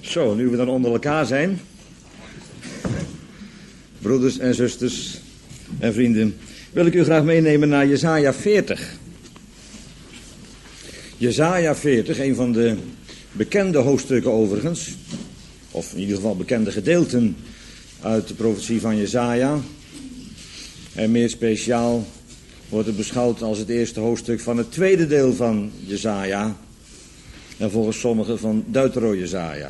Zo, nu we dan onder elkaar zijn, broeders en zusters en vrienden, wil ik u graag meenemen naar Jesaja 40. Jesaja 40, een van de bekende hoofdstukken overigens, of in ieder geval bekende gedeelten uit de profetie van Jesaja. En meer speciaal wordt het beschouwd als het eerste hoofdstuk van het tweede deel van Jesaja. En volgens sommigen van Deutero-Jesaja.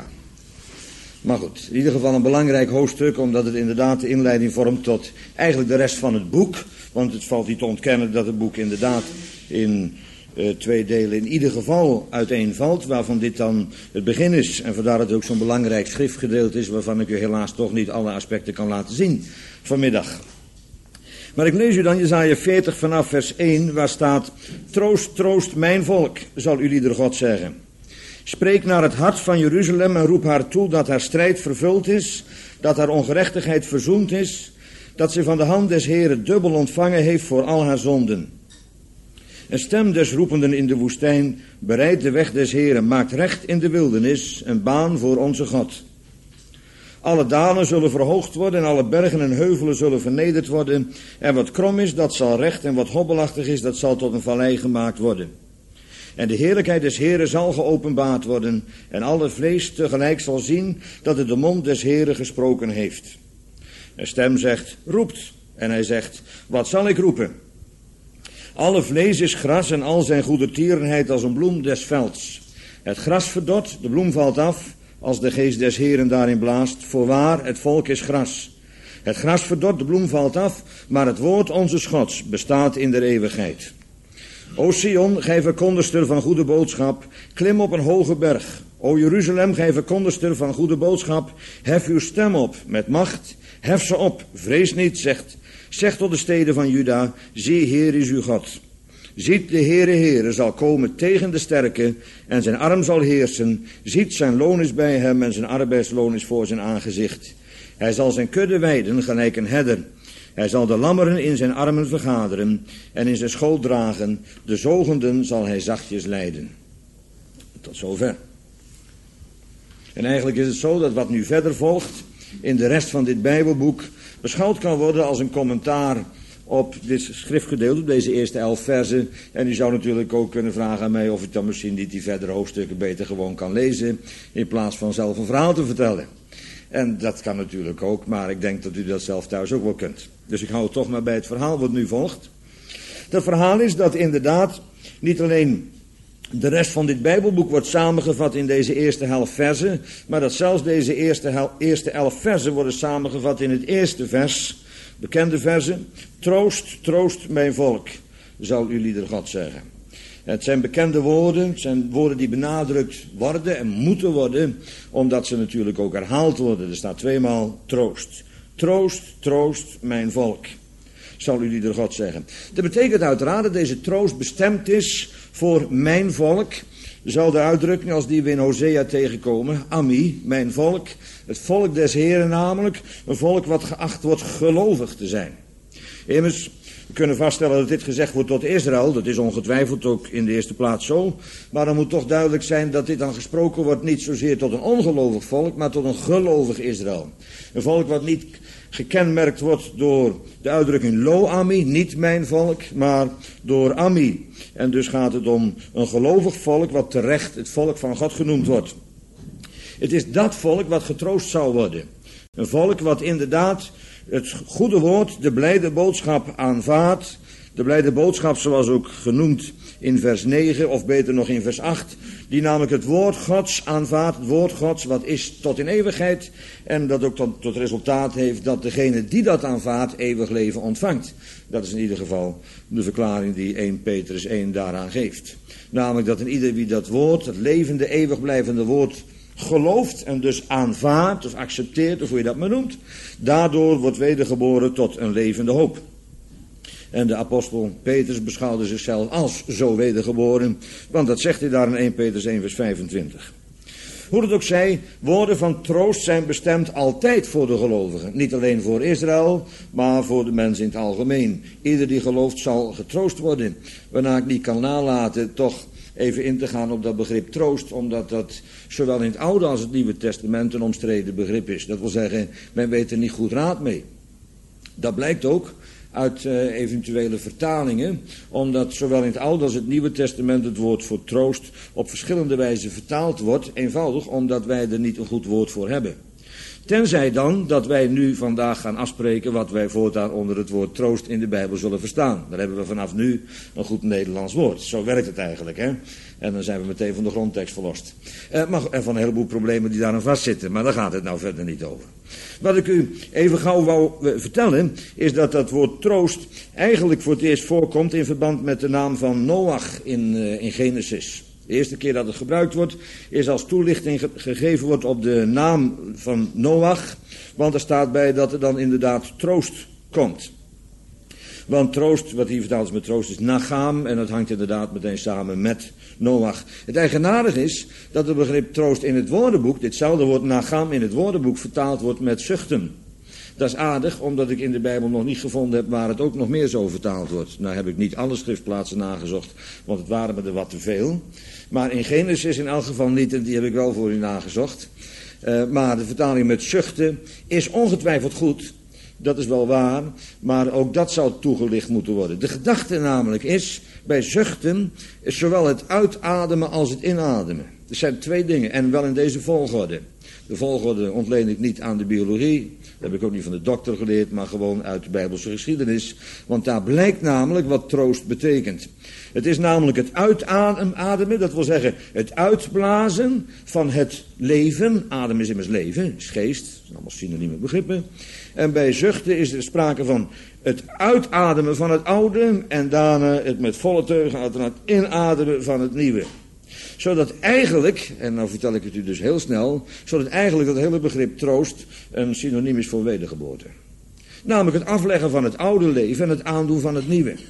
Maar goed, in ieder geval een belangrijk hoofdstuk, omdat het inderdaad de inleiding vormt tot eigenlijk de rest van het boek. Want het valt niet te ontkennen dat het boek inderdaad in twee delen in ieder geval uiteenvalt, waarvan dit dan het begin is. En vandaar dat het ook zo'n belangrijk schriftgedeelte is, waarvan ik u helaas toch niet alle aspecten kan laten zien vanmiddag. Maar ik lees u dan Jesaja 40 vanaf vers 1, waar staat: Troost, troost mijn volk, zal uw lieder God zeggen. Spreek naar het hart van Jeruzalem en roep haar toe dat haar strijd vervuld is, dat haar ongerechtigheid verzoend is, dat ze van de hand des Heren dubbel ontvangen heeft voor al haar zonden. Een stem des roependen in de woestijn, bereid de weg des Heren, maakt recht in de wildernis, een baan voor onze God. Alle dalen zullen verhoogd worden en alle bergen en heuvelen zullen vernederd worden. En wat krom is, dat zal recht, en wat hobbelachtig is, dat zal tot een vallei gemaakt worden. En de heerlijkheid des Heren zal geopenbaard worden, en alle vlees tegelijk zal zien dat het de mond des Heren gesproken heeft. Een stem zegt, roept, en hij zegt, wat zal ik roepen? Alle vlees is gras en al zijn goedertierenheid als een bloem des velds. Het gras verdort, de bloem valt af, als de geest des Heren daarin blaast. Voorwaar, het volk is gras. Het gras verdort, de bloem valt af, maar het woord onze Gods bestaat in der eeuwigheid. O Sion, gij verkondigster van goede boodschap, klim op een hoge berg. O Jeruzalem, gij verkondigster van goede boodschap, hef uw stem op met macht, hef ze op, vrees niet, zeg tot de steden van Juda, zie, Heer is uw God. Ziet, de Heere zal komen tegen de sterke en zijn arm zal heersen. Ziet, zijn loon is bij hem en zijn arbeidsloon is voor zijn aangezicht. Hij zal zijn kudde weiden gelijk een herder. Hij zal de lammeren in zijn armen vergaderen en in zijn schoot dragen. De zogenden zal hij zachtjes leiden. Tot zover. En eigenlijk is het zo dat wat nu verder volgt in de rest van dit Bijbelboek beschouwd kan worden als een commentaar op dit schriftgedeelte, op deze eerste 11 versen. En u zou natuurlijk ook kunnen vragen aan mij of ik dan misschien niet die verdere hoofdstukken beter gewoon kan lezen, in plaats van zelf een verhaal te vertellen. En dat kan natuurlijk ook, maar ik denk dat u dat zelf thuis ook wel kunt. Dus ik hou het toch maar bij het verhaal wat nu volgt. Dat verhaal is dat inderdaad niet alleen de rest van dit Bijbelboek wordt samengevat in deze eerste 11 versen, maar dat zelfs deze eerste 11 versen worden samengevat in het eerste vers. Bekende verzen. Troost, troost mijn volk, zal uw lieder God zeggen. Het zijn bekende woorden, het zijn woorden die benadrukt worden en moeten worden, omdat ze natuurlijk ook herhaald worden. Er staat tweemaal troost. Troost, troost mijn volk, zal uw lieder God zeggen. Dat betekent uiteraard dat deze troost bestemd is voor mijn volk. Zal de uitdrukking als die we in Hosea tegenkomen, Ami, mijn volk, het volk des Heren namelijk, een volk wat geacht wordt gelovig te zijn. Immers, we kunnen vaststellen dat dit gezegd wordt tot Israël, dat is ongetwijfeld ook in de eerste plaats zo, maar dan moet toch duidelijk zijn dat dit dan gesproken wordt niet zozeer tot een ongelovig volk, maar tot een gelovig Israël. Een volk wat niet gekenmerkt wordt door de uitdrukking Lo Ami, niet mijn volk, maar door Ami. En dus gaat het om een gelovig volk wat terecht het volk van God genoemd wordt. Het is dat volk wat getroost zal worden. Een volk wat inderdaad het goede woord, de blijde boodschap aanvaardt. De blijde boodschap zoals ook genoemd in vers 9 of beter nog in vers 8. Die namelijk het woord Gods aanvaardt. Het woord Gods wat is tot in eeuwigheid. En dat ook tot resultaat heeft dat degene die dat aanvaardt eeuwig leven ontvangt. Dat is in ieder geval de verklaring die 1 Petrus 1 daaraan geeft. Namelijk dat in ieder wie dat woord, het levende eeuwig blijvende woord gelooft en dus aanvaardt of accepteert, of hoe je dat maar noemt, daardoor wordt wedergeboren tot een levende hoop. En de apostel Petrus beschouwde zichzelf als zo wedergeboren, want dat zegt hij daar in 1 Petrus 1 vers 25. Hoe het ook zij, woorden van troost zijn bestemd altijd voor de gelovigen. Niet alleen voor Israël, maar voor de mens in het algemeen. Ieder die gelooft zal getroost worden. Waarna ik niet kan nalaten toch even in te gaan op dat begrip troost, omdat dat zowel in het Oude als het Nieuwe Testament een omstreden begrip is. Dat wil zeggen, men weet er niet goed raad mee. Dat blijkt ook uit eventuele vertalingen, omdat zowel in het Oude als het Nieuwe Testament het woord voor troost op verschillende wijzen vertaald wordt, eenvoudig omdat wij er niet een goed woord voor hebben. Tenzij dan dat wij nu vandaag gaan afspreken wat wij voortaan onder het woord troost in de Bijbel zullen verstaan. Dan hebben we vanaf nu een goed Nederlands woord. Zo werkt het eigenlijk, hè. En dan zijn we meteen van de grondtekst verlost. En van een heleboel problemen die daar aan vastzitten. Maar daar gaat het nou verder niet over. Wat ik u even gauw wou vertellen, is dat dat woord troost eigenlijk voor het eerst voorkomt in verband met de naam van Noach in Genesis. De eerste keer dat het gebruikt wordt, is als toelichting gegeven wordt op de naam van Noach. Want er staat bij dat er dan inderdaad troost komt. Want troost, wat hier vertaald is met troost, is Nacham. En dat hangt inderdaad meteen samen met Noach. Het eigenaardige is dat het begrip troost in het woordenboek, ditzelfde woord Nacham in het woordenboek, vertaald wordt met zuchten. Dat is aardig, omdat ik in de Bijbel nog niet gevonden heb waar het ook nog meer zo vertaald wordt. Nou heb ik niet alle schriftplaatsen nagezocht, want het waren me er wat te veel. Maar in Genesis in elk geval niet, en die heb ik wel voor u nagezocht. Maar de vertaling met zuchten is ongetwijfeld goed. Dat is wel waar, maar ook dat zou toegelicht moeten worden. De gedachte namelijk is, bij zuchten is zowel het uitademen als het inademen. Er zijn twee dingen, en wel in deze volgorde. De volgorde ontleen ik niet aan de biologie, dat heb ik ook niet van de dokter geleerd, maar gewoon uit de Bijbelse geschiedenis. Want daar blijkt namelijk wat troost betekent. Het is namelijk het uitademen, dat wil zeggen het uitblazen van het leven. Adem is immers leven, is geest, dat zijn allemaal synonieme begrippen. En bij zuchten is er sprake van het uitademen van het oude en daarna het met volle teugen uiteraard inademen van het nieuwe. Zodat eigenlijk, en nou vertel ik het u dus heel snel, zodat eigenlijk dat hele begrip troost een synoniem is voor wedergeboorte. Namelijk het afleggen van het oude leven en het aandoen van het nieuwe.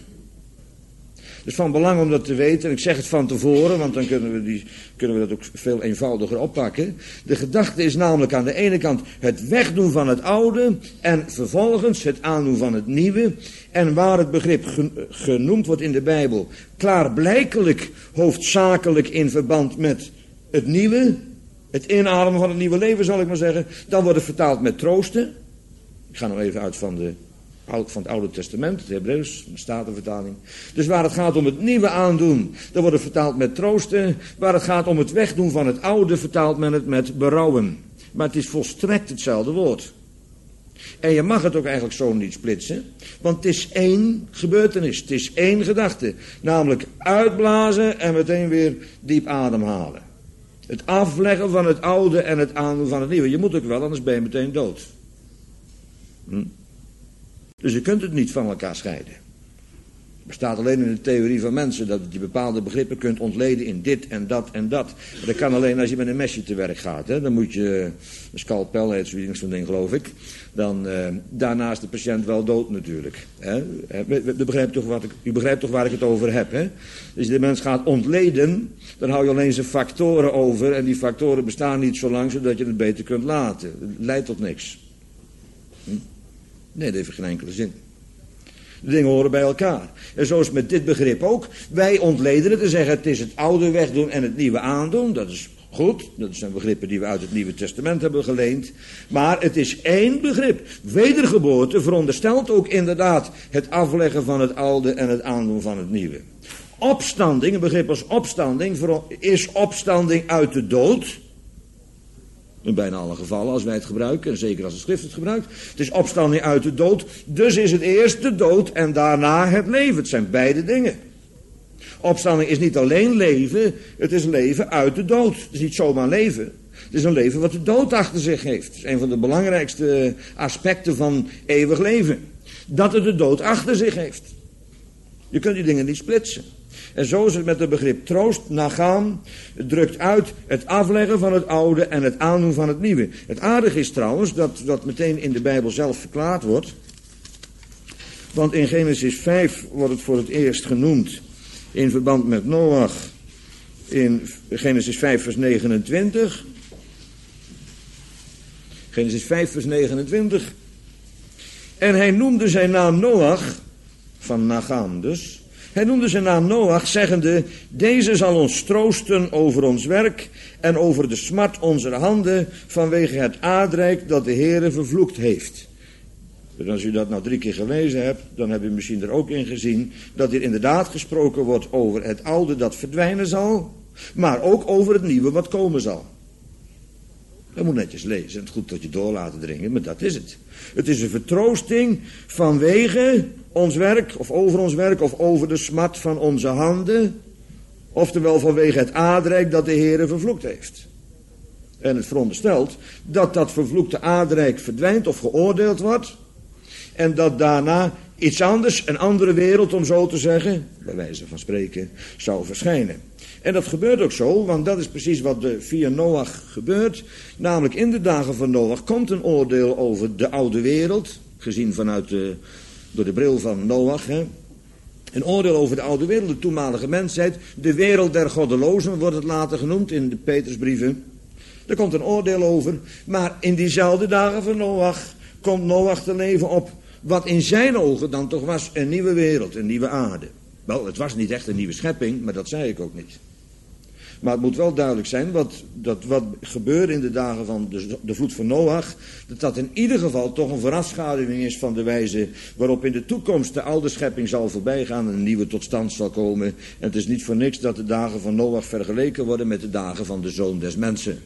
Dus van belang om dat te weten, en ik zeg het van tevoren, want dan kunnen we dat ook veel eenvoudiger oppakken. De gedachte is namelijk aan de ene kant het wegdoen van het oude en vervolgens het aandoen van het nieuwe. En waar het begrip genoemd wordt in de Bijbel, klaarblijkelijk hoofdzakelijk in verband met het nieuwe, het inademen van het nieuwe leven zal ik maar zeggen, dan wordt het vertaald met troosten. Ik ga nou even uit van het Oude Testament, het Hebreeuws, de Statenvertaling. Dus waar het gaat om het nieuwe aandoen, dan wordt het vertaald met troosten. Waar het gaat om het wegdoen van het oude, vertaalt men het met berouwen. Maar het is volstrekt hetzelfde woord. En je mag het ook eigenlijk zo niet splitsen, want het is één gebeurtenis, het is één gedachte. Namelijk uitblazen en meteen weer diep ademhalen. Het afleggen van het oude en het aandoen van het nieuwe. Je moet ook wel, anders ben je meteen dood. Dus je kunt het niet van elkaar scheiden. Het bestaat alleen in de theorie van mensen dat je bepaalde begrippen kunt ontleden in dit en dat en dat. Maar dat kan alleen als je met een mesje te werk gaat. Hè. Dan moet je, een scalpel heet zo'n ding geloof ik. Dan daarnaast de patiënt wel dood natuurlijk. Hè. U begrijpt toch waar ik het over heb. Hè. Als je de mens gaat ontleden, dan hou je alleen zijn factoren over. En die factoren bestaan niet zo lang zodat je het beter kunt laten. Het leidt tot niks. Nee, dat heeft geen enkele zin. De dingen horen bij elkaar. En zo is het met dit begrip ook. Wij ontleden het en zeggen het is het oude wegdoen en het nieuwe aandoen. Dat is goed. Dat zijn begrippen die we uit het Nieuwe Testament hebben geleend. Maar het is één begrip. Wedergeboorte veronderstelt ook inderdaad het afleggen van het oude en het aandoen van het nieuwe. Opstanding, een begrip als opstanding, is opstanding uit de dood. In bijna alle gevallen als wij het gebruiken, en zeker als de schrift het gebruikt. Het is opstanding uit de dood, dus is het eerst de dood en daarna het leven. Het zijn beide dingen. Opstanding is niet alleen leven, het is leven uit de dood. Het is niet zomaar leven, het is een leven wat de dood achter zich heeft. Het is een van de belangrijkste aspecten van eeuwig leven. Dat het de dood achter zich heeft. Je kunt die dingen niet splitsen. En zo is het met het begrip troost, nagaan. Het drukt uit het afleggen van het oude en het aandoen van het nieuwe. Het aardige is trouwens dat meteen in de Bijbel zelf verklaard wordt. Want in Genesis 5 wordt het voor het eerst genoemd in verband met Noach. In Genesis 5 vers 29. Genesis 5 vers 29. En hij noemde zijn naam Noach, van Nagaan dus. Hij noemde zijn naam Noach, zeggende: deze zal ons troosten over ons werk en over de smart onze handen vanwege het aardrijk dat de Heere vervloekt heeft. Dus als u dat nou 3 keer gelezen hebt, dan heb u misschien er ook in gezien dat hier inderdaad gesproken wordt over het oude dat verdwijnen zal, maar ook over het nieuwe wat komen zal. Dat moet netjes lezen, het goed tot je door laten dringen, maar dat is het. Het is een vertroosting vanwege ons werk, of over de smart van onze handen, oftewel vanwege het aardrijk dat de Heere vervloekt heeft. En het veronderstelt dat dat vervloekte aardrijk verdwijnt of geoordeeld wordt, en dat daarna iets anders, een andere wereld om zo te zeggen, bij wijze van spreken, zou verschijnen. En dat gebeurt ook zo, want dat is precies wat via Noach gebeurt. Namelijk in de dagen van Noach komt een oordeel over de oude wereld, gezien door de bril van Noach. Een oordeel over de oude wereld, de toenmalige mensheid, de wereld der goddelozen wordt het later genoemd in de Petrusbrieven. Er komt een oordeel over, maar in diezelfde dagen van Noach komt Noach te leven op wat in zijn ogen dan toch was een nieuwe wereld, een nieuwe aarde. Wel, het was niet echt een nieuwe schepping, maar dat zei ik ook niet. Maar het moet wel duidelijk zijn, wat gebeurde in de dagen van de vloed van Noach, dat in ieder geval toch een voorafschaduwing is van de wijze waarop in de toekomst de oude schepping zal voorbijgaan en een nieuwe tot stand zal komen. En het is niet voor niks dat de dagen van Noach vergeleken worden met de dagen van de Zoon des Mensen.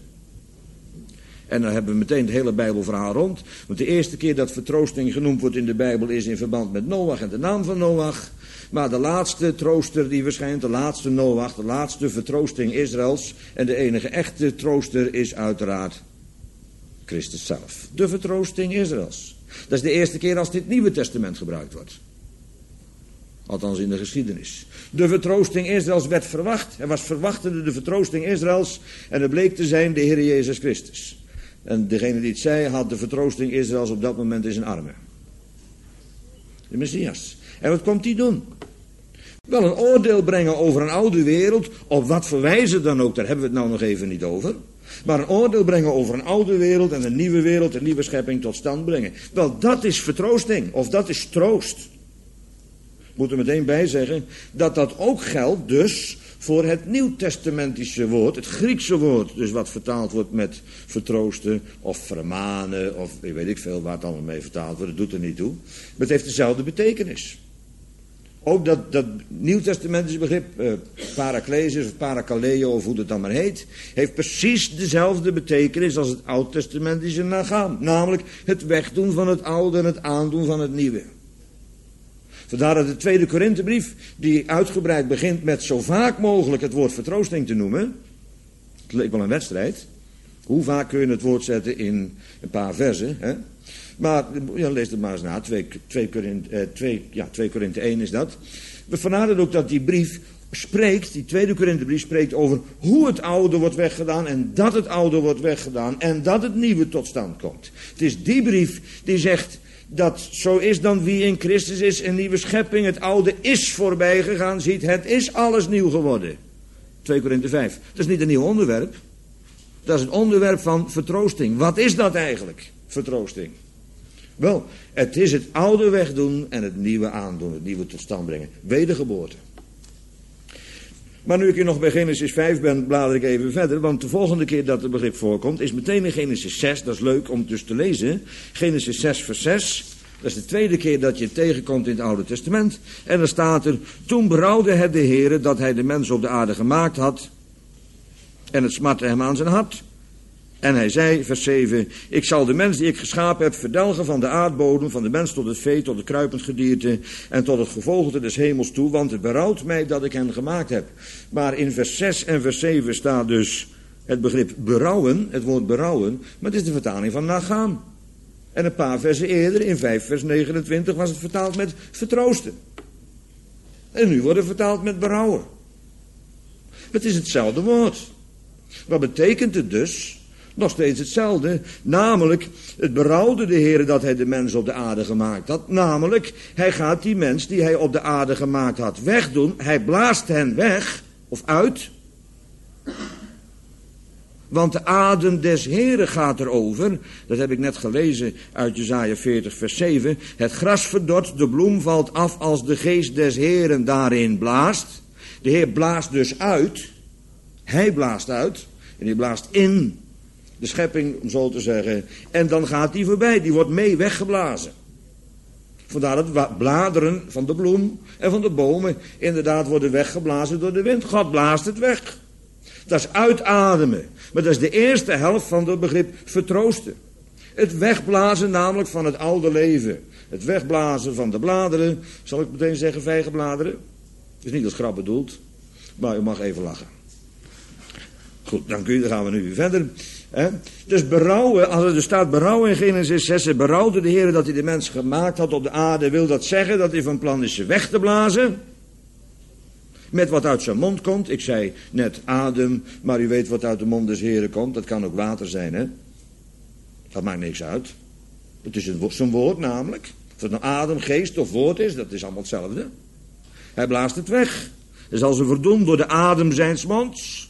En dan hebben we meteen het hele Bijbelverhaal rond. Want de eerste keer dat vertroosting genoemd wordt in de Bijbel is in verband met Noach en de naam van Noach. Maar de laatste trooster die verschijnt, de laatste Noach, de laatste vertroosting Israëls. En de enige echte trooster is uiteraard Christus zelf. De vertroosting Israëls. Dat is de eerste keer als dit Nieuwe Testament gebruikt wordt. Althans in de geschiedenis. De vertroosting Israëls werd verwacht. Er was verwachtende de vertroosting Israëls. En het bleek te zijn de Heer Jezus Christus. En degene die het zei had de vertroosting Israëls op dat moment in zijn armen. De Messias. En wat komt hij doen? Wel een oordeel brengen over een oude wereld. Op wat voor wijze dan ook, daar hebben we het nou nog even niet over. Maar een oordeel brengen over een oude wereld en een nieuwe schepping tot stand brengen. Wel, dat is vertroosting. Of dat is troost. Ik moet er meteen bij zeggen dat dat ook geldt dus voor het nieuwtestamentische woord, het Griekse woord, dus wat vertaald wordt met vertroosten of vermanen of weet ik veel waar het allemaal mee vertaald wordt, dat doet er niet toe. Maar het heeft dezelfde betekenis. Ook dat nieuwtestamentische begrip, paraklesis of parakaleo of hoe het dan maar heet, heeft precies dezelfde betekenis als het oud-testamentische nagaan. Namelijk het wegdoen van het oude en het aandoen van het nieuwe. Vandaar dat de tweede Korinthebrief, die uitgebreid begint met zo vaak mogelijk het woord vertroosting te noemen. Het leek wel een wedstrijd. Hoe vaak kun je het woord zetten in een paar versen. Hè? Maar ja, lees het maar eens na. 2 Korinthe 1 is dat. Vandaar dat ook dat die brief spreekt, die tweede Korinthebrief spreekt over hoe het oude wordt weggedaan en dat het oude wordt weggedaan en dat het nieuwe tot stand komt. Het is die brief die zegt dat zo is dan wie in Christus is een nieuwe schepping. Het oude is voorbij gegaan, ziet, het is alles nieuw geworden. 2 Korinthe 5. Dat is niet een nieuw onderwerp. Dat is het onderwerp van vertroosting. Wat is dat eigenlijk, vertroosting? Wel, het is het oude wegdoen en het nieuwe aandoen, het nieuwe tot stand brengen. Wedergeboorte. Maar nu ik hier nog bij Genesis 5 ben, blader ik even verder. Want de volgende keer dat het begrip voorkomt is meteen in Genesis 6. Dat is leuk om dus te lezen. Genesis 6 vers 6. Dat is de tweede keer dat je het tegenkomt in het Oude Testament. En dan staat er: toen berouwde het de Heere dat hij de mens op de aarde gemaakt had. En het smartte hem aan zijn hart. En hij zei, vers 7, ik zal de mens die ik geschapen heb verdelgen van de aardbodem, van de mens tot het vee, tot het kruipend gedierte en tot het gevogelte des hemels toe, want het berouwt mij dat ik hen gemaakt heb. Maar in vers 6 en vers 7 staat dus het begrip berouwen, het woord berouwen, maar het is de vertaling van nagaan. En een paar versen eerder, in 5 vers 29, was het vertaald met vertroosten. En nu wordt het vertaald met berouwen. Het is hetzelfde woord. Wat betekent het dus? Nog steeds hetzelfde, namelijk het berouwde de Heer dat hij de mens op de aarde gemaakt had. Namelijk, hij gaat die mens die hij op de aarde gemaakt had wegdoen. Hij blaast hen weg, of uit. Want de adem des Heren gaat erover. Dat heb ik net gelezen uit Jesaja 40 vers 7. Het gras verdort, de bloem valt af als de geest des Heren daarin blaast. De Heer blaast dus uit. Hij blaast uit. En hij blaast in de schepping, om zo te zeggen. En dan gaat die voorbij. Die wordt mee weggeblazen. Vandaar dat de bladeren van de bloem en van de bomen inderdaad worden weggeblazen door de wind. God blaast het weg. Dat is uitademen. Maar dat is de eerste helft van het begrip vertroosten. Het wegblazen namelijk van het oude leven. Het wegblazen van de bladeren. Zal ik meteen zeggen vijgenbladeren? Dat is niet als grap bedoeld. Maar u mag even lachen. Goed, dank u. Dan gaan we nu weer verder. Dus berouwen, als er staat berouwen in Genesis 6. Ze berouwde de Heer dat hij de mens gemaakt had op de aarde. Wil dat zeggen dat hij van plan is ze weg te blazen? Met wat uit zijn mond komt. Ik zei net adem, maar u weet wat uit de mond des Heren komt. Dat kan ook water zijn, hè. Dat maakt niks uit. Het is zijn woord namelijk. Of het nou adem, geest of woord is, dat is allemaal hetzelfde. Hij blaast het weg. Hij zal ze verdoen door de adem zijns monds.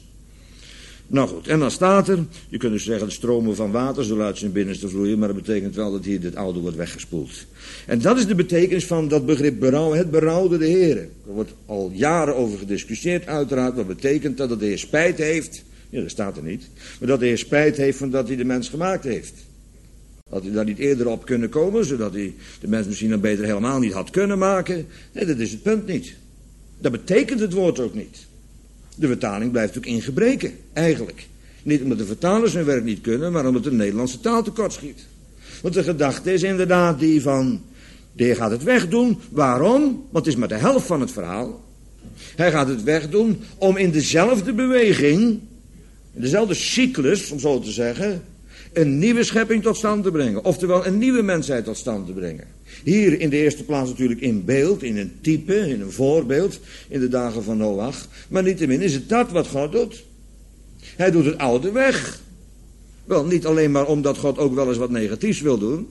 Nou goed, en dan staat er, je kunt dus zeggen de stromen van water zullen uit zijn binnenste vloeien, maar dat betekent wel dat hier dit oude wordt weggespoeld. En dat is de betekenis van dat begrip berouw, het berouwde de Heer. Er wordt al jaren over gediscussieerd uiteraard, wat betekent dat de Heer spijt heeft. Ja, dat staat er niet. Maar dat de Heer spijt heeft van dat hij de mens gemaakt heeft. Had hij daar niet eerder op kunnen komen, zodat hij de mens misschien dan beter helemaal niet had kunnen maken. Nee, dat is het punt niet. Dat betekent het woord ook niet. De vertaling blijft ook in gebreken, eigenlijk. Niet omdat de vertalers hun werk niet kunnen, maar omdat de Nederlandse taal tekort schiet. Want de gedachte is inderdaad die van, de Heer gaat het wegdoen. Waarom? Want het is maar de helft van het verhaal. Hij gaat het wegdoen om in dezelfde beweging, in dezelfde cyclus, om zo te zeggen, een nieuwe schepping tot stand te brengen. Oftewel een nieuwe mensheid tot stand te brengen. Hier in de eerste plaats natuurlijk in beeld, in een type, in een voorbeeld, in de dagen van Noach. Maar niettemin is het dat wat God doet. Hij doet het oude weg. Wel, niet alleen maar omdat God ook wel eens wat negatiefs wil doen.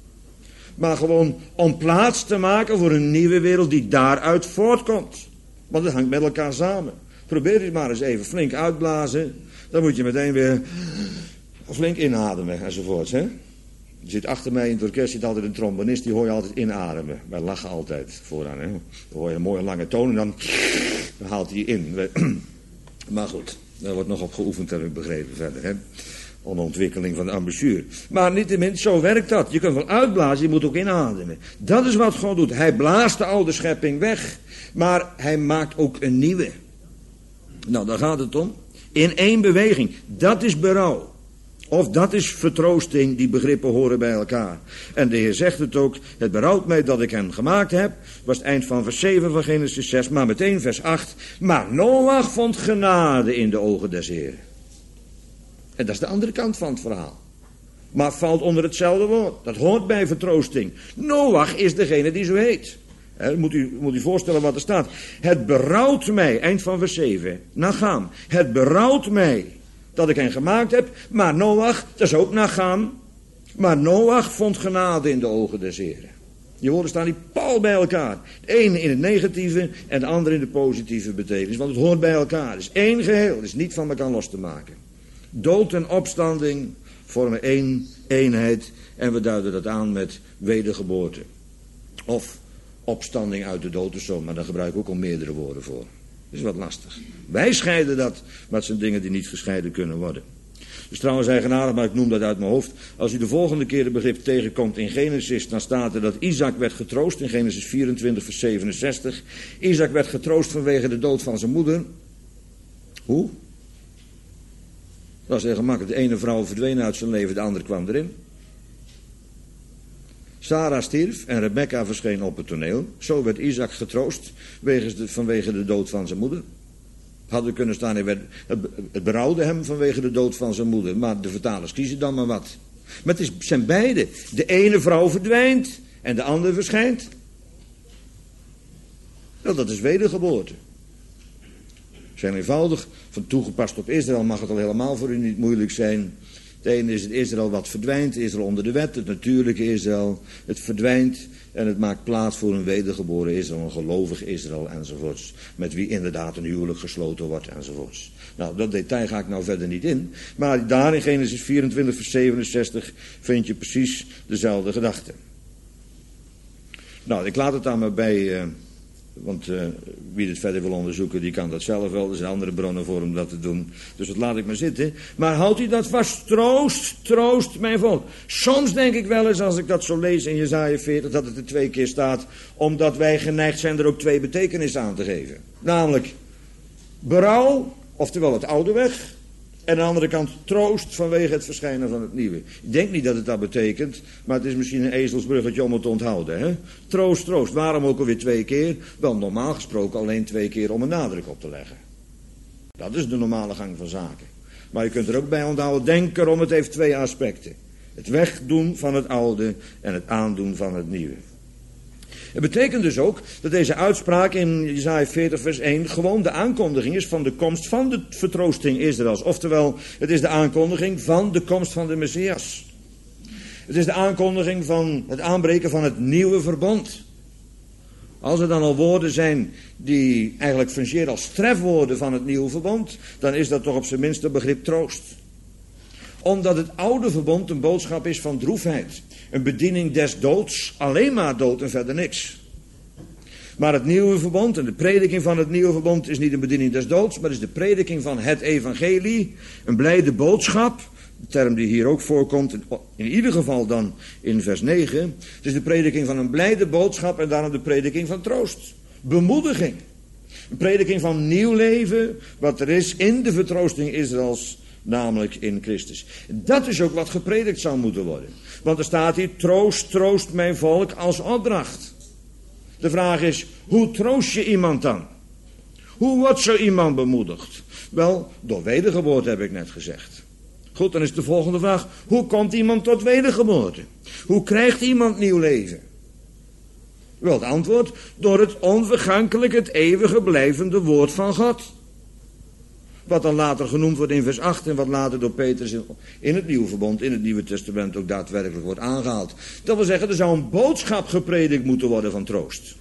Maar gewoon om plaats te maken voor een nieuwe wereld die daaruit voortkomt. Want het hangt met elkaar samen. Probeer het maar eens even flink uitblazen. Dan moet je meteen weer flink inademen enzovoorts, hè. Er zit achter mij in het orkest zit altijd een trombonist, die hoor je altijd inademen. Wij lachen altijd vooraan, hè. Dan hoor je een mooie lange toon en dan haalt hij in. Maar goed, daar wordt nog op geoefend, heb ik begrepen verder, hè. Om de ontwikkeling van de embouchure. Maar niettemin, zo werkt dat. Je kunt wel uitblazen, je moet ook inademen. Dat is wat God doet. Hij blaast de oude schepping weg. Maar hij maakt ook een nieuwe. Nou, daar gaat het om. In één beweging. Dat is berouw. Of dat is vertroosting, die begrippen horen bij elkaar. En de Heer zegt het ook, het berouwt mij dat ik hem gemaakt heb. Was het eind van vers 7 van Genesis 6, maar meteen vers 8. Maar Noach vond genade in de ogen des Heeren. En dat is de andere kant van het verhaal. Maar valt onder hetzelfde woord. Dat hoort bij vertroosting. Noach is degene die zo heet. Moet u voorstellen wat er staat. Het berouwt mij, eind van vers 7. Nacham. Het berouwt mij dat ik hen gemaakt heb. Maar Noach, dat is ook Nacham. Maar Noach vond genade in de ogen des Heren. Die woorden staan die pal bij elkaar. De ene in het negatieve en de andere in de positieve betekenis. Want het hoort bij elkaar. Het is één geheel. Het is niet van elkaar los te maken. Dood en opstanding vormen één eenheid. En we duiden dat aan met wedergeboorte. Of opstanding uit de dood of zo. Maar daar gebruik ik ook al meerdere woorden voor. Dat is wat lastig. Wij scheiden dat. Maar het zijn dingen die niet gescheiden kunnen worden. Dus trouwens eigenaardig, maar ik noem dat uit mijn hoofd. Als u de volgende keer het begrip tegenkomt in Genesis, dan staat er dat Isaac werd getroost in Genesis 24 vers 67. Isaac werd getroost vanwege de dood van zijn moeder. Hoe? Dat is heel gemakkelijk. De ene vrouw verdween uit zijn leven, de andere kwam erin. Sarah stierf en Rebekka verscheen op het toneel. Zo werd Isaac getroost vanwege de dood van zijn moeder. Hadden kunnen staan, het berouwde hem vanwege de dood van zijn moeder. Maar de vertalers kiezen dan maar wat. Maar het zijn beide. De ene vrouw verdwijnt en de andere verschijnt. Nou, dat is wedergeboorte. Zijn eenvoudig, van toegepast op Israël mag het al helemaal voor u niet moeilijk zijn. De ene is het Israël wat verdwijnt, Israël onder de wet, het natuurlijke Israël. Het verdwijnt en het maakt plaats voor een wedergeboren Israël, een gelovig Israël enzovoorts. Met wie inderdaad een huwelijk gesloten wordt enzovoorts. Nou, dat detail ga ik nou verder niet in. Maar daar in Genesis 24 vers 67 vind je precies dezelfde gedachte. Nou, ik laat het daar maar bij, want wie het verder wil onderzoeken, die kan dat zelf wel. Er zijn andere bronnen voor om dat te doen. Dus dat laat ik maar zitten. Maar houdt u dat vast. Troost, troost mijn volk. Soms denk ik wel eens, als ik dat zo lees in Jesaja 40, dat het er 2 keer staat, omdat wij geneigd zijn er ook 2 betekenissen aan te geven. Namelijk berouw, oftewel het oude weg. En aan de andere kant troost vanwege het verschijnen van het nieuwe. Ik denk niet dat het dat betekent, maar het is misschien een ezelsbruggetje om het te onthouden. Hè? Troost, troost. Waarom ook alweer 2 keer? Wel, normaal gesproken alleen 2 keer om een nadruk op te leggen. Dat is de normale gang van zaken. Maar je kunt er ook bij onthouden, denk erom, het heeft 2 aspecten. Het wegdoen van het oude en het aandoen van het nieuwe. Het betekent dus ook dat deze uitspraak in Jesaja 40 vers 1 gewoon de aankondiging is van de komst van de vertroosting Israëls. Oftewel, het is de aankondiging van de komst van de Messias. Het is de aankondiging van het aanbreken van het nieuwe verbond. Als er dan al woorden zijn die eigenlijk fungeren als trefwoorden van het nieuwe verbond, dan is dat toch op zijn minst het begrip troost. Omdat het oude verbond een boodschap is van droefheid. Een bediening des doods, alleen maar dood en verder niks. Maar het nieuwe verbond en de prediking van het nieuwe verbond is niet een bediening des doods, maar is de prediking van het evangelie. Een blijde boodschap, de term die hier ook voorkomt, in ieder geval dan in vers 9. Het is de prediking van een blijde boodschap en daarom de prediking van troost. Bemoediging. Een prediking van nieuw leven, wat er is in de vertroosting Israëls, namelijk in Christus. Dat is ook wat gepredikt zou moeten worden. Want er staat hier, troost, troost mijn volk als opdracht. De vraag is, hoe troost je iemand dan? Hoe wordt zo iemand bemoedigd? Wel, door wedergeboorte heb ik net gezegd. Goed, dan is de volgende vraag, hoe komt iemand tot wedergeboorte? Hoe krijgt iemand nieuw leven? Wel, het antwoord, door het onvergankelijk, het eeuwige blijvende woord van God. Wat dan later genoemd wordt in vers 8 en wat later door Petrus in het Nieuwe Verbond, in het Nieuwe Testament ook daadwerkelijk wordt aangehaald. Dat wil zeggen, er zou een boodschap gepredikt moeten worden van troost.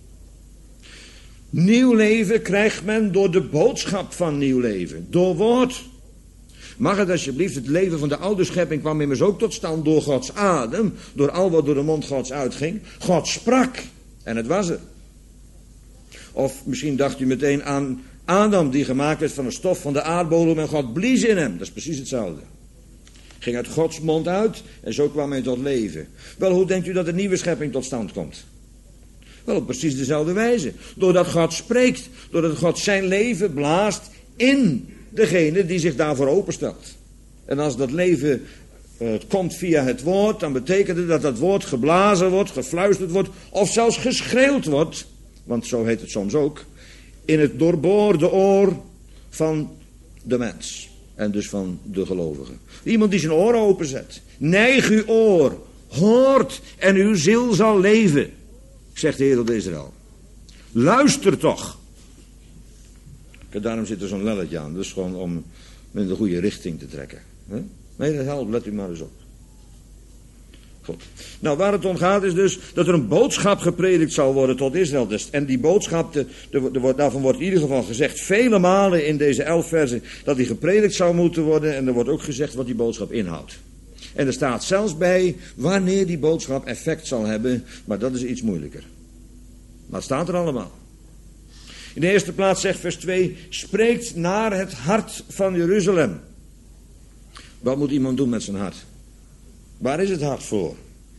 Nieuw leven krijgt men door de boodschap van nieuw leven, door woord. Mag het alsjeblieft, het leven van de oude schepping kwam immers ook tot stand door Gods adem, door al wat door de mond Gods uitging. God sprak en het was er. Of misschien dacht u meteen aan Adam, die gemaakt werd van de stof van de aardbodem en God blies in hem. Dat is precies hetzelfde. Ging uit Gods mond uit en zo kwam hij tot leven. Wel, hoe denkt u dat de nieuwe schepping tot stand komt? Wel, op precies dezelfde wijze. Doordat God spreekt, doordat God zijn leven blaast in degene die zich daarvoor openstelt. En als dat leven komt via het woord, dan betekent het dat dat woord geblazen wordt, gefluisterd wordt of zelfs geschreeuwd wordt. Want zo heet het soms ook. In het doorboorde oor van de mens. En dus van de gelovige. Iemand die zijn oren openzet. Neig uw oor. Hoort en uw ziel zal leven. Zegt de Heer tot Israël. Luister toch. Daarom zit er zo'n lelletje aan. Dus gewoon om in de goede richting te trekken. Nee, dat helpt. Let u maar eens op. Goed. Nou, waar het om gaat is dus dat er een boodschap gepredikt zal worden tot Israël. En die boodschap, daarvan wordt in ieder geval gezegd vele malen in deze 11 versen dat die gepredikt zou moeten worden. En er wordt ook gezegd wat die boodschap inhoudt. En er staat zelfs bij wanneer die boodschap effect zal hebben, maar dat is iets moeilijker. Maar het staat er allemaal. In de eerste plaats zegt vers 2, spreekt naar het hart van Jeruzalem. Wat moet iemand doen met zijn hart? Waar is het hart voor?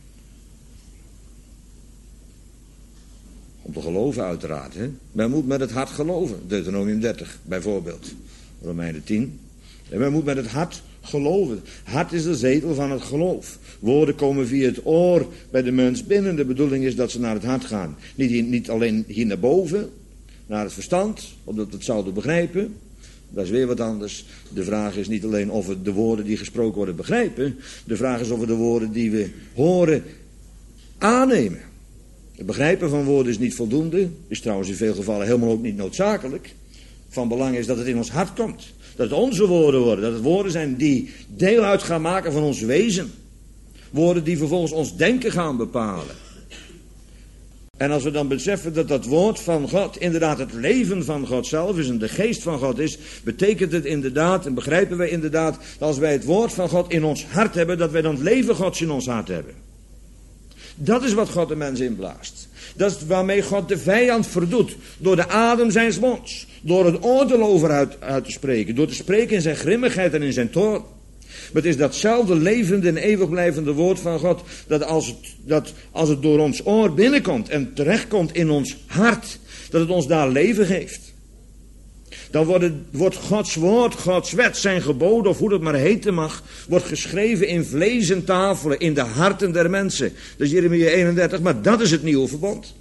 Om te geloven uiteraard. Hè? Men moet met het hart geloven. Deuteronomium 30 bijvoorbeeld. Romeinen 10. En men moet met het hart geloven. Hart is de zetel van het geloof. Woorden komen via het oor bij de mens binnen. De bedoeling is dat ze naar het hart gaan. Niet alleen hier naar boven, naar het verstand, opdat we het zouden begrijpen. Dat is weer wat anders. De vraag is niet alleen of we de woorden die gesproken worden begrijpen. De vraag is of we de woorden die we horen aannemen. Het begrijpen van woorden is niet voldoende. Is trouwens in veel gevallen helemaal ook niet noodzakelijk. van belang is dat het in ons hart komt. Dat het onze woorden worden. Dat het woorden zijn die deel uit gaan maken van ons wezen. Woorden die vervolgens ons denken gaan bepalen. En als we dan beseffen dat dat woord van God inderdaad het leven van God zelf is en de geest van God is, betekent het inderdaad en begrijpen wij inderdaad dat als wij het woord van God in ons hart hebben, dat wij dan het leven Gods in ons hart hebben. Dat is wat God de mens inblaast. Dat is waarmee God de vijand verdoet. Door de adem zijns monds. Door het oordeel over uit te spreken. Door te spreken in zijn grimmigheid en in zijn toorn. Maar het is datzelfde levende en eeuwig blijvende woord van God. Dat als het door ons oor binnenkomt en terechtkomt in ons hart. Dat het ons daar leven geeft. Dan wordt Gods woord, Gods wet, zijn geboden, of hoe dat maar heten mag, wordt geschreven in vlees en tafelen, in de harten der mensen. Dat is Jeremia 31, maar dat is het nieuwe verbond.